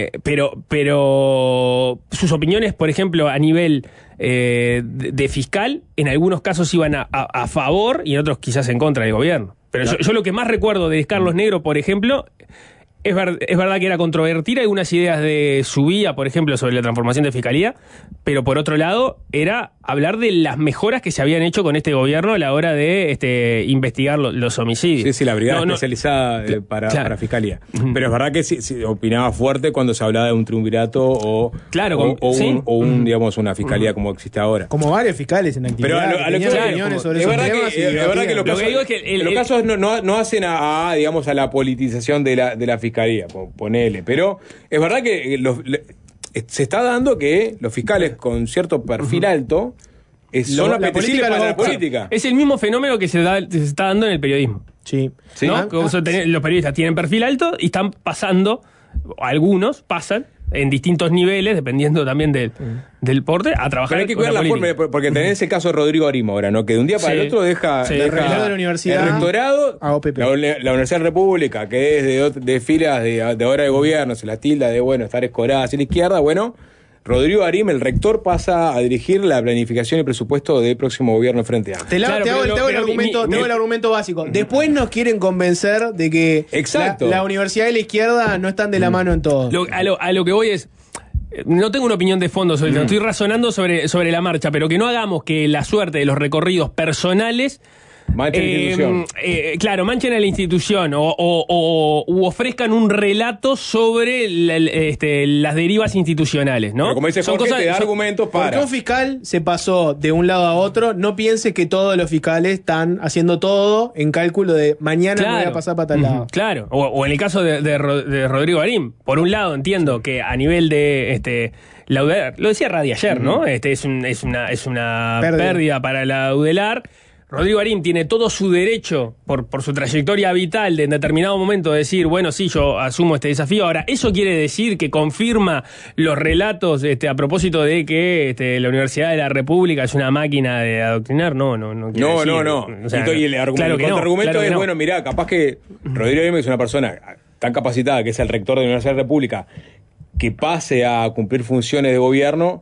Pero sus opiniones, por ejemplo, a nivel de fiscal, en algunos casos iban a favor y en otros quizás en contra del gobierno. Pero yo lo que más recuerdo de Carlos Negro, por ejemplo... Es verdad que era controvertir algunas ideas de su vía, por ejemplo, sobre la transformación de Fiscalía, pero por otro lado era hablar de las mejoras que se habían hecho con este gobierno a la hora de investigar los homicidios. Sí, la brigada especializada para Fiscalía. Pero es verdad que sí, opinaba fuerte cuando se hablaba de un triunvirato o digamos, una fiscalía como existe ahora. Como varios fiscales en actividad. Pero a lo que es verdad que los casos no hacen digamos, a la politización de la fiscalía. Ponele, pero es verdad que se está dando que los fiscales con cierto perfil alto son apetecibles para la política. Es el mismo fenómeno que se está dando en el periodismo. Sí. ¿No? Los periodistas tienen perfil alto y están pasando, algunos pasan en distintos niveles, dependiendo también del porte, a trabajar. Pero hay que cuidar la forma, porque tenés el caso de Rodrigo Arimo ahora, ¿no? Que de un día para el otro deja de la universidad, el rectorado, la Universidad de la República, que es de filas de ahora de gobierno, se la tilda de, estar escorada hacia la izquierda, Rodrigo Arim, el rector, pasa a dirigir la planificación y presupuesto del próximo gobierno Frente Amplio. Te hago el argumento básico. Después nos quieren convencer de que la universidad y la izquierda no están de la mano en todo. A lo que voy es... No tengo una opinión de fondo sobre estoy razonando sobre la marcha, pero que no hagamos que la suerte de los recorridos personales Manchen la institución. Claro, manchen a la institución u ofrezcan un relato sobre las derivas institucionales, ¿no? Pero como dice Jorge, te da argumentos para... Porque un fiscal se pasó de un lado a otro, no piense que todos los fiscales están haciendo todo en cálculo de mañana me voy a pasar para tal lado. Claro, o en el caso de Rodrigo Garín, por un lado entiendo que a nivel de la UDELAR, lo decía Radi ayer, ¿no? Es una pérdida para la UDELAR. Rodrigo Garín tiene todo su derecho, por su trayectoria vital, de en determinado momento decir, bueno, sí, yo asumo este desafío. Ahora, ¿eso quiere decir que confirma los relatos a propósito de que la Universidad de la República es una máquina de adoctrinar? No. No. O sea, y el contraargumento es, bueno, mirá, capaz que Rodrigo Garín es una persona tan capacitada que es el rector de la Universidad de la República, que pase a cumplir funciones de gobierno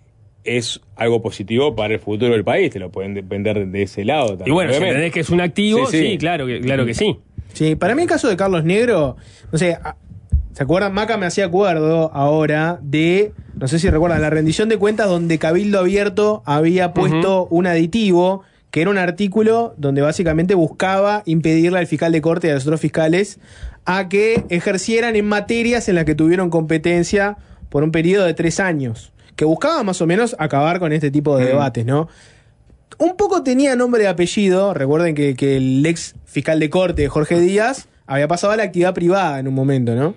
es algo positivo para el futuro del país, te lo pueden vender de ese lado también. Y bueno, si entendés que es un activo, sí, claro que sí. Sí, para mí el caso de Carlos Negro, no sé, ¿se acuerdan? Maca me hacía acuerdo ahora de, no sé si recuerdan, la rendición de cuentas donde Cabildo Abierto había puesto un aditivo, que era un artículo donde básicamente buscaba impedirle al fiscal de corte y a los otros fiscales a que ejercieran en materias en las que tuvieron competencia por un periodo de 3 años. Que buscaba más o menos acabar con este tipo de debates, ¿no? Un poco tenía nombre y apellido. Recuerden que el ex fiscal de corte, Jorge Díaz, había pasado a la actividad privada en un momento, ¿no?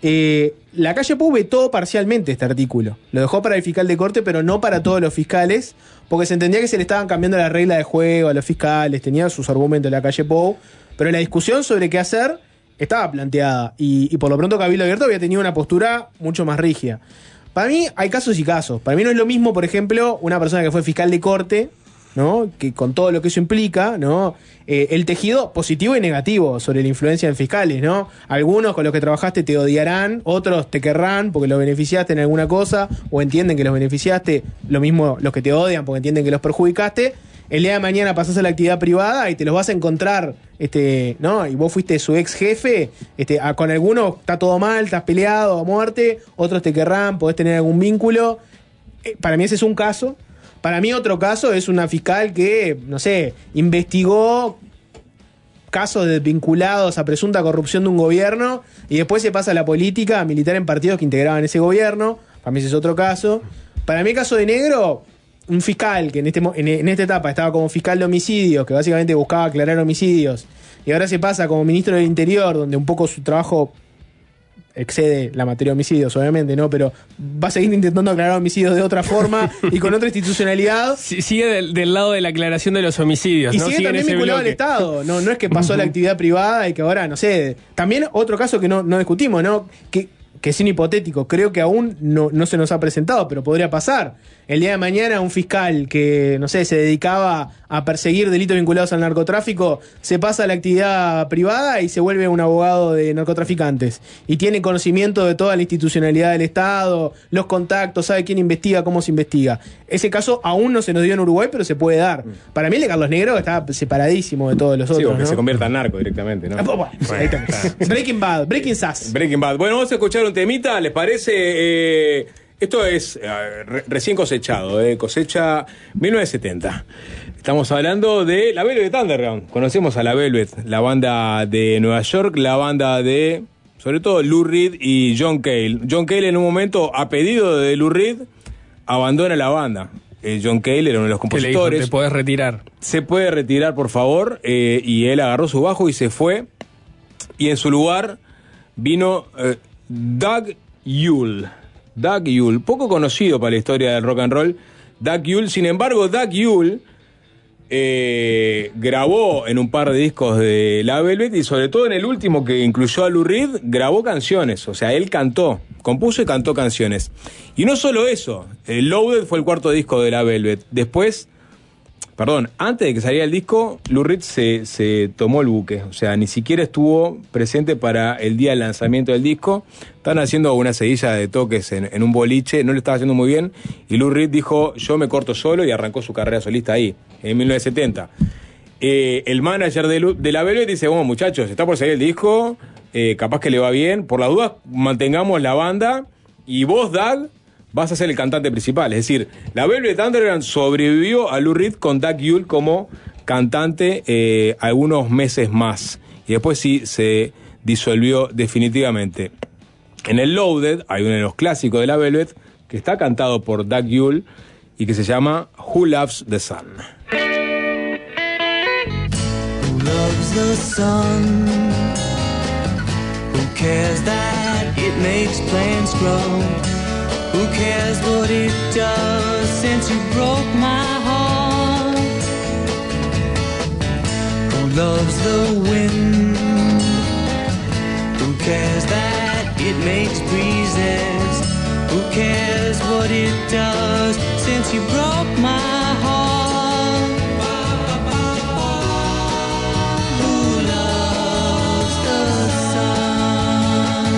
La calle Pou vetó parcialmente este artículo. Lo dejó para el fiscal de corte, pero no para todos los fiscales, porque se entendía que se le estaban cambiando la regla de juego a los fiscales, tenía sus argumentos la calle Pou, pero la discusión sobre qué hacer estaba planteada, y por lo pronto Cabildo Abierto había tenido una postura mucho más rígida. Para mí hay casos y casos. Para mí no es lo mismo, por ejemplo, una persona que fue fiscal de corte, ¿no? Que con todo lo que eso implica, ¿no? El tejido positivo y negativo sobre la influencia en fiscales, ¿no? Algunos con los que trabajaste te odiarán, otros te querrán porque los beneficiaste en alguna cosa o entienden que los beneficiaste, lo mismo los que te odian porque entienden que los perjudicaste. El día de mañana pasás a la actividad privada y te los vas a encontrar, ¿no? Y vos fuiste su ex jefe, con algunos está todo mal, estás peleado a muerte, otros te querrán, podés tener algún vínculo. Para mí ese es un caso. Para mí otro caso es una fiscal que, no sé, investigó casos vinculados a presunta corrupción de un gobierno y después se pasa a la política, a militar en partidos que integraban ese gobierno. Para mí ese es otro caso. Para mí el caso de Negro, un fiscal que en esta etapa estaba como fiscal de homicidios, que básicamente buscaba aclarar homicidios, y ahora se pasa como ministro del Interior, donde un poco su trabajo excede la materia de homicidios, obviamente, ¿no? Pero va a seguir intentando aclarar homicidios de otra forma y con otra institucionalidad. Sigue del lado de la aclaración de los homicidios, y ¿no? sigue también vinculado al Estado. No es que pasó a la actividad privada y que ahora, no sé. También otro caso que no discutimos, ¿no? Que es un hipotético, creo que aún no se nos ha presentado, pero podría pasar. El día de mañana un fiscal que, no sé, se dedicaba a perseguir delitos vinculados al narcotráfico, se pasa a la actividad privada y se vuelve un abogado de narcotraficantes. Y tiene conocimiento de toda la institucionalidad del Estado, los contactos, sabe quién investiga, cómo se investiga. Ese caso aún no se nos dio en Uruguay, pero se puede dar. Para mí el de Carlos Negro está separadísimo de todos los otros. Sí, que se convierta en narco directamente, ¿no? Breaking Bad, Breaking Sass. Breaking Bad. Bueno, vamos a escuchar un temita, ¿les parece? Esto es recién cosechado, cosecha 1970. Estamos hablando de la Velvet Underground. Conocemos a la Velvet, la banda de Nueva York, la banda de, sobre todo, Lou Reed y John Cale. John Cale en un momento, a pedido de Lou Reed, abandona la banda. John Cale era uno de los compositores. Le dijo, te podés retirar. Se puede retirar, por favor. Y él agarró su bajo y se fue. Y en su lugar vino Doug Yule. Doug Yule, poco conocido para la historia del rock and roll. Doug Yule, sin embargo, Doug Yule grabó en un par de discos de la Velvet y sobre todo en el último que incluyó a Lou Reed, grabó canciones. O sea, él cantó, compuso y cantó canciones. Y no solo eso, Loaded fue el cuarto disco de la Velvet. Después, antes de que saliera el disco, Lou Reed se tomó el buque. O sea, ni siquiera estuvo presente para el día del lanzamiento del disco. Estaban haciendo una seguilla de toques en un boliche, no lo estaba haciendo muy bien. Y Lou Reed dijo, yo me corto solo, y arrancó su carrera solista ahí, en 1970. El manager de la Velvet dice, bueno, muchachos, está por salir el disco, capaz que le va bien. Por las dudas, mantengamos la banda. Y vos, Doug, vas a ser el cantante principal. Es decir, la Velvet Underground sobrevivió a Lou Reed con Doug Yule como cantante algunos meses más. Y después sí se disolvió definitivamente. En el Loaded hay uno de los clásicos de la Velvet que está cantado por Doug Yule y que se llama Who Loves the Sun. Who loves the sun? Who cares that it makes plants grow? Who cares what it does since you broke my heart? Who loves the wind? Who cares that it makes breezes? Who cares what it does since you broke my heart? Who loves the sun?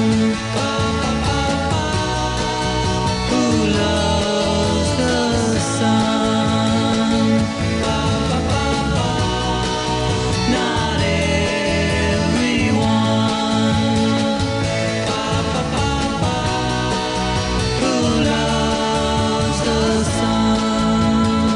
Who loves the sun? Not everyone. Who loves the sun?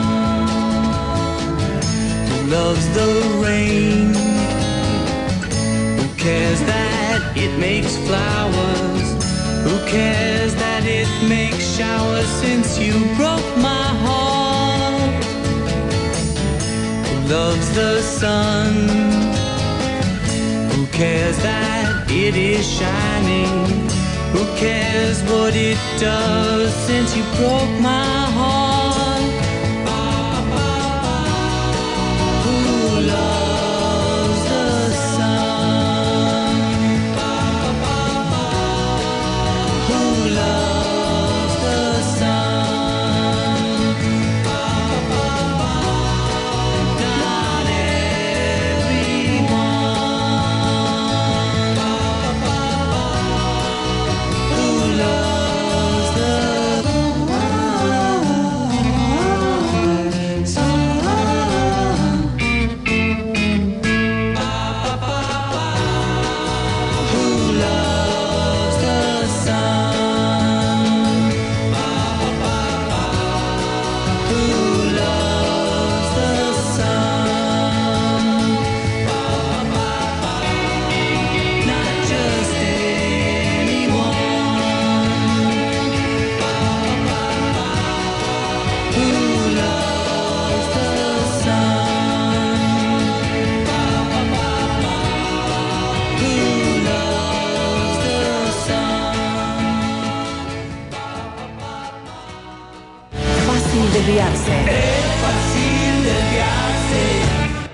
Who loves the rain? Who cares that it makes flowers? Who cares that it makes showers since you broke my heart? Who loves the sun? Who cares that it is shining? Who cares what it does since you broke my heart? Who loves the sun? Who loves the sun? Not everyone. Who loves the sun? Who loves the sun? Who loves the sun? Not just anyone. Who loves the sun? Who loves the sun? Fácil desviarse. Es fácil desviarse.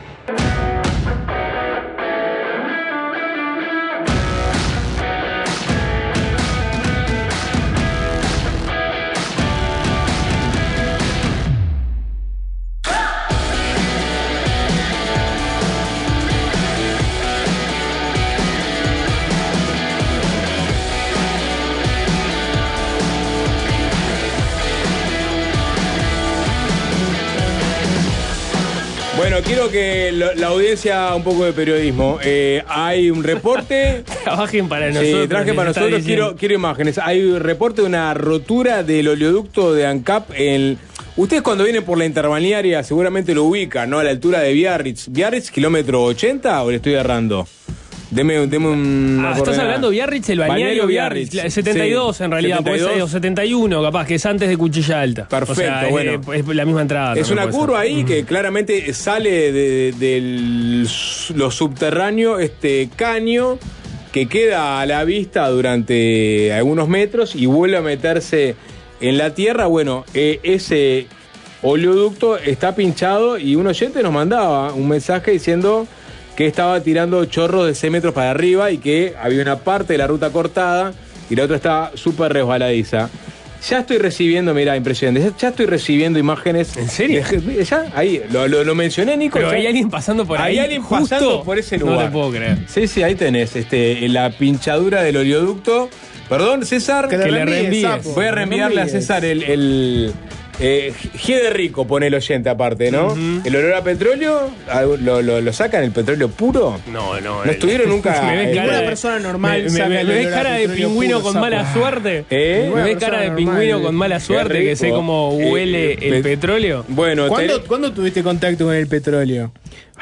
Bueno, quiero que la audiencia un poco de periodismo. Hay un reporte. Trabajen para nosotros. Sí, trabajen para nosotros. Quiero imágenes. Hay un reporte de una rotura del oleoducto de ANCAP. Ustedes cuando vienen por la interbalnearia seguramente lo ubican, ¿no? A la altura de Biarritz. ¿Biarritz, kilómetro 80 o le estoy errando? Deme una estás hablando Biarritz, el balneario Biarritz. 72 sí, en realidad, 72. O 71 capaz, que es antes de Cuchilla Alta. Perfecto, o sea, bueno. Es la misma entrada. Es una curva ahí que claramente sale de lo subterráneo, este caño que queda a la vista durante algunos metros y vuelve a meterse en la tierra. Bueno, ese oleoducto está pinchado y un oyente nos mandaba un mensaje diciendo que estaba tirando chorros de 6 metros para arriba y que había una parte de la ruta cortada y la otra estaba súper resbaladiza. Ya estoy recibiendo, mira, impresionante, ya estoy recibiendo imágenes. ¿En serio? Ya, ahí, lo mencioné, Nico. Pero hay alguien pasando por ahí. Hay alguien pasando por ese lugar. No te puedo creer. Sí, ahí tenés, la pinchadura del oleoducto. Perdón, César. Que le reenvíes. Voy a reenviarle a César G de rico pone el oyente aparte, ¿no? El olor a petróleo, ¿lo sacan el petróleo puro? No. ¿No estuvieron nunca? Ninguna persona normal ¿Me ves cara de pingüino con mala suerte? ¿Me ves cara de pingüino con mala suerte que sé cómo huele el petróleo? Bueno, ¿Cuándo tuviste contacto con el petróleo?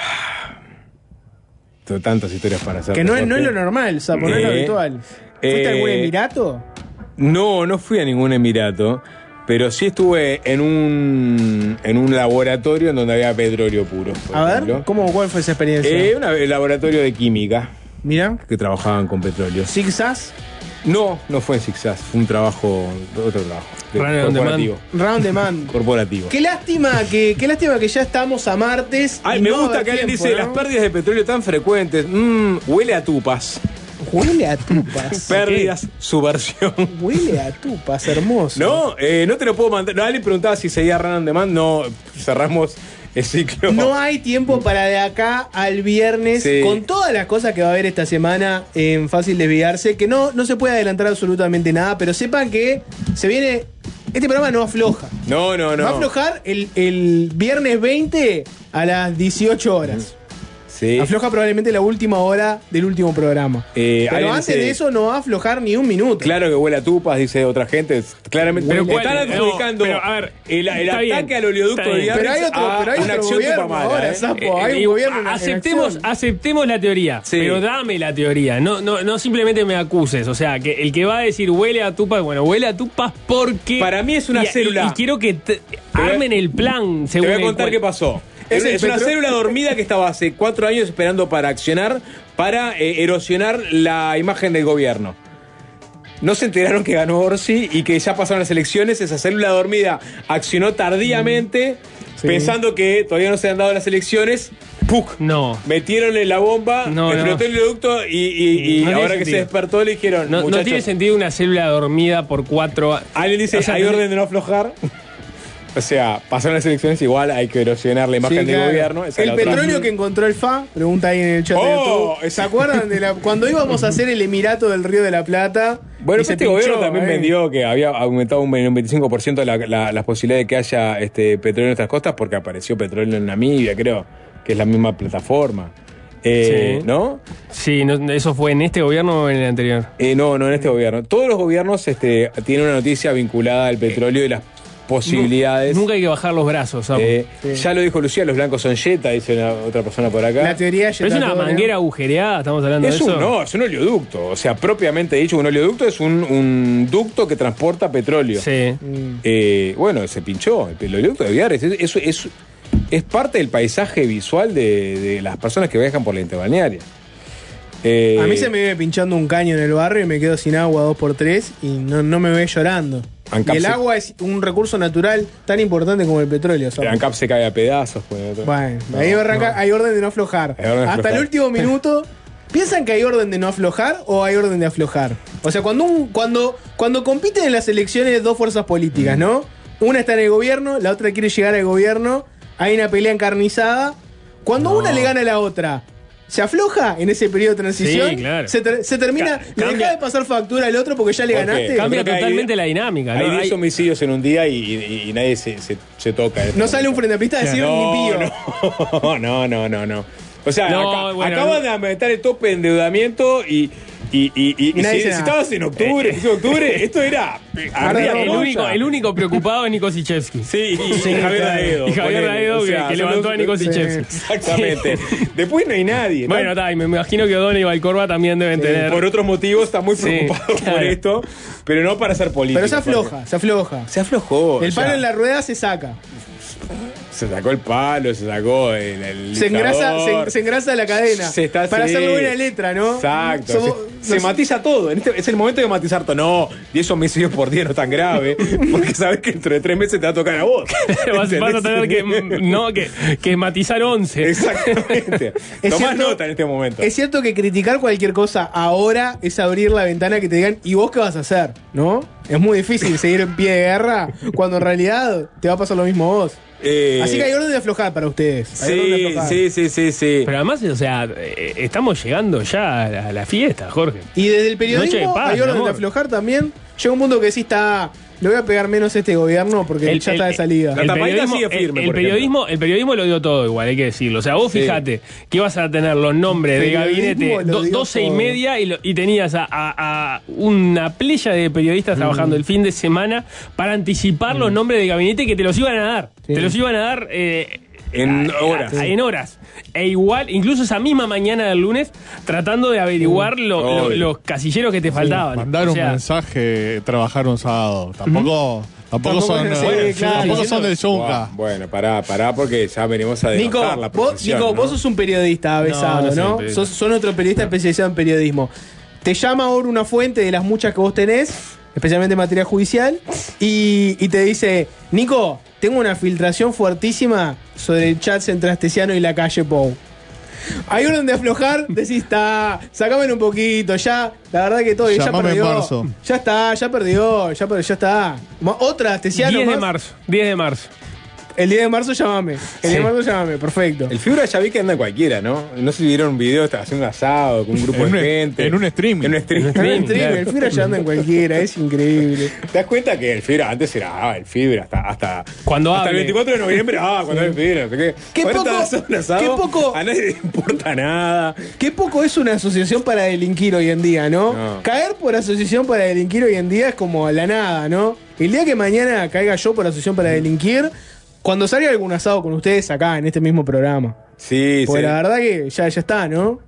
Tantas historias para hacer. Que no es lo normal, Sapo, no es lo habitual. ¿Fuiste a algún emirato? No fui a ningún emirato, pero sí estuve en un laboratorio en donde había petróleo puro. A ver, ¿cuál fue esa experiencia? Un laboratorio de química. Mira. Que trabajaban con petróleo. ¿Zigzag? No fue en Zigzag, fue otro trabajo. Corporativo. Round demand. Corporativo. Qué lástima que ya estamos a martes. Ay, me gusta que alguien dice, las pérdidas de petróleo tan frecuentes. Huele a tupas. Huele a tupas. Pérdidas, subversión. Huele a tupas, hermoso. No te lo puedo mandar. No, alguien preguntaba si seguía Run on Demand. No, cerramos el ciclo. No hay tiempo para de acá al viernes, con todas las cosas que va a haber esta semana en Fácil Desviarse, que no se puede adelantar absolutamente nada, pero sepan que se viene. Este programa no afloja. No. Va a aflojar el viernes 20 a las 18 horas. Sí. Afloja probablemente la última hora del último programa. Pero antes de eso no va a aflojar ni un minuto. Claro que huele a tupas, dice otra gente. Claramente. Pero están adjudicando el ataque al oleoducto de Biarritz. Pero hay una otro acción gobierno tupamala. ahora, Sapo. Hay un gobierno aceptemos la teoría, pero dame la teoría. No simplemente me acuses. O sea, que el que va a decir huele a tupas, bueno, huele a tupas porque... Para mí es una célula. Y quiero que armen el plan. Te voy a contar qué pasó. Es una célula dormida que estaba hace 4 años esperando para accionar, para erosionar la imagen del gobierno. No se enteraron que ganó Orsi y que ya pasaron las elecciones. Esa célula dormida accionó tardíamente, pensando que todavía no se han dado las elecciones. ¡Puc! No. Metieron en la bomba, explotó el oleoducto y ahora que se despertó le dijeron... No tiene sentido una célula dormida por 4 años. Alguien dice, hay orden de no aflojar. O sea, pasaron las elecciones, igual hay que erosionar la imagen del gobierno. El petróleo que encontró el FA, pregunta ahí en el chat de YouTube. ¿Se acuerdan de cuando íbamos a hacer el Emirato del Río de la Plata? Bueno, este gobierno también vendió que había aumentado un 25% las posibilidades de que haya petróleo en nuestras costas porque apareció petróleo en Namibia, creo, que es la misma plataforma. ¿No? Sí, ¿eso fue en este gobierno o en el anterior? No en este gobierno. Todos los gobiernos tienen una noticia vinculada al petróleo y las posibilidades. Nunca hay que bajar los brazos. Ya lo dijo Lucía, los blancos son yeta, dice otra persona por acá. La teoría ¿Pero es una manguera agujereada? ¿Estamos hablando de eso? No, es un oleoducto. O sea, propiamente dicho, un oleoducto es un ducto que transporta petróleo. Sí. Bueno, se pinchó. El oleoducto de Biarritz es parte del paisaje visual de las personas que viajan por la interbalnearia. A mí se me vive pinchando un caño en el barrio y me quedo sin agua 2x3 y no me ve llorando. Y el agua es un recurso natural tan importante como el petróleo. El ANCAP se cae a pedazos. Bueno, ahí hay orden de no aflojar. Hasta el último minuto. ¿Piensan que hay orden de no aflojar o hay orden de aflojar? O sea, cuando compiten en las elecciones dos fuerzas políticas, ¿no? Una está en el gobierno, la otra quiere llegar al gobierno, hay una pelea encarnizada. Cuando una le gana a la otra, ¿se afloja en ese periodo de transición? Sí, claro. Se termina, le deja de pasar factura al otro porque ya le ganaste. Cambia totalmente la dinámica. Hay 10 homicidios en un día y nadie se toca. No sale un frente a pista a decir ni pío. No. O sea, acaban de aumentar el tope de endeudamiento y si estabas en octubre, esto era... El único preocupado es Nico Sichevsky. Sí, y Javier Daedo. Y Javier Daedo que levantó a Nico Sichevsky. Exactamente. Después no hay nadie. Bueno, y me imagino que O'Donnell y Valcorba también deben tener... Por otros motivos están muy preocupados por esto, pero no para hacer política. Pero se afloja. Se aflojó. El palo en la rueda se saca. Se sacó el palo, se sacó el se engrasa la cadena para hacerle buena letra, ¿no? Exacto. Se matiza todo. Es el momento de matizar todo. No, 10 homicidios por día no es tan grave, porque sabes que dentro de 3 meses te va a tocar a vos. vas a tener que matizar 11. Exactamente. Tomás nota en este momento. Es cierto que criticar cualquier cosa ahora es abrir la ventana que te digan, ¿y vos qué vas a hacer? ¿No? Es muy difícil seguir en pie de guerra cuando en realidad te va a pasar lo mismo a vos. Así que hay orden de aflojar para ustedes. Sí. Pero además, o sea, estamos llegando ya a la fiesta, Jorge. Y desde el periodismo hay orden de aflojar también. Llega un mundo que sí está le voy a pegar menos a este gobierno porque ya está de salida. La tapadita sigue firme, el periodismo lo dio todo igual, hay que decirlo. O sea, vos fíjate que ibas a tener los nombres de gabinete 12:30 y tenías a una playa de periodistas trabajando el fin de semana para anticipar los nombres de gabinete que te los iban a dar. Sí. Te los iban a dar en horas. En horas. E igual, incluso esa misma mañana del lunes, tratando de averiguar los casilleros que te faltaban. Mandar un mensaje, trabajar un sábado. Tampoco son del Zunca. Bueno, pará, porque ya venimos a denostar la profesión. Nico, vos sos un periodista avesado, ¿no? Sos otro periodista especializado en periodismo. Te llama ahora una fuente de las muchas que vos tenés, especialmente en materia judicial, y te dice: Nico, tengo una filtración fuertísima sobre el chat entre Astesiano y la calle Pou. Hay orden de aflojar, decís, sacámelo un poquito, ya, la verdad que todo, ya perdió. Ya está, ya perdió, ya está. Otra Astesiano 10 de marzo. El 10 de marzo llámame. Perfecto. El Fibra ya vi que anda cualquiera, ¿no? No sé si vieron un video, estaba haciendo un asado con un grupo de gente. En un streaming. Claro. El Fibra ya anda en cualquiera, es increíble. ¿Te das cuenta que el Fibra antes era el Fibra hasta el 24 de noviembre, cuando el Fibra, no sé qué? Qué poco. A nadie le importa nada. Qué poco es una asociación para delinquir hoy en día, ¿no? Caer por asociación para delinquir hoy en día es como la nada, ¿no? El día que mañana caiga yo por asociación para delinquir, cuando salga algún asado con ustedes acá, en este mismo programa. Sí, porque la verdad que ya está, ¿no?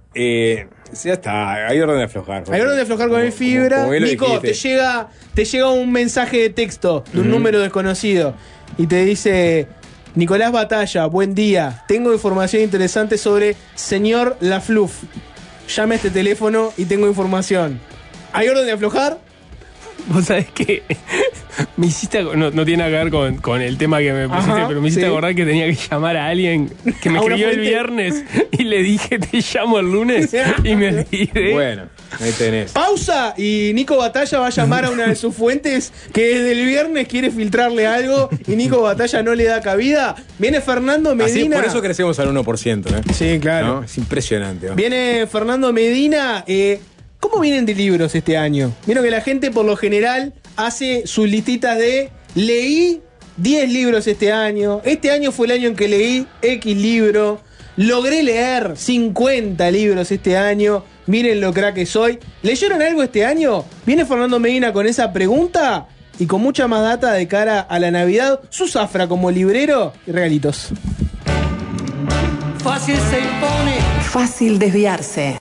Ya está, hay orden de aflojar. Hay orden de aflojar con el Fibra. Nico, te llega un mensaje de texto de un número desconocido y te dice: Nicolás Batalla, buen día. Tengo información interesante sobre señor Lafluf. Llame a este teléfono y tengo información. ¿Hay orden de aflojar? Vos sabés que me hiciste, no tiene nada que ver con el tema que me pusiste, pero me hiciste acordar que tenía que llamar a alguien que me escribió el viernes y le dije: te llamo el lunes, y me olvidé. Bueno, ahí tenés. Pausa y Nico Batalla va a llamar a una de sus fuentes que desde el viernes quiere filtrarle algo y Nico Batalla no le da cabida. Viene Fernando Medina. Así, por eso crecemos al 1%, ¿eh? Sí, claro. ¿No? Es impresionante. ¿No? Viene Fernando Medina. ¿Cómo vienen de libros este año? Vieron que la gente por lo general hace sus listitas de leí 10 libros este año. Este año fue el año en que leí X libro. Logré leer 50 libros este año. Miren lo crack que soy. ¿Leyeron algo este año? Viene Fernando Medina con esa pregunta y con mucha más data de cara a la Navidad. Su zafra como librero y regalitos. Fácil se impone. Fácil desviarse.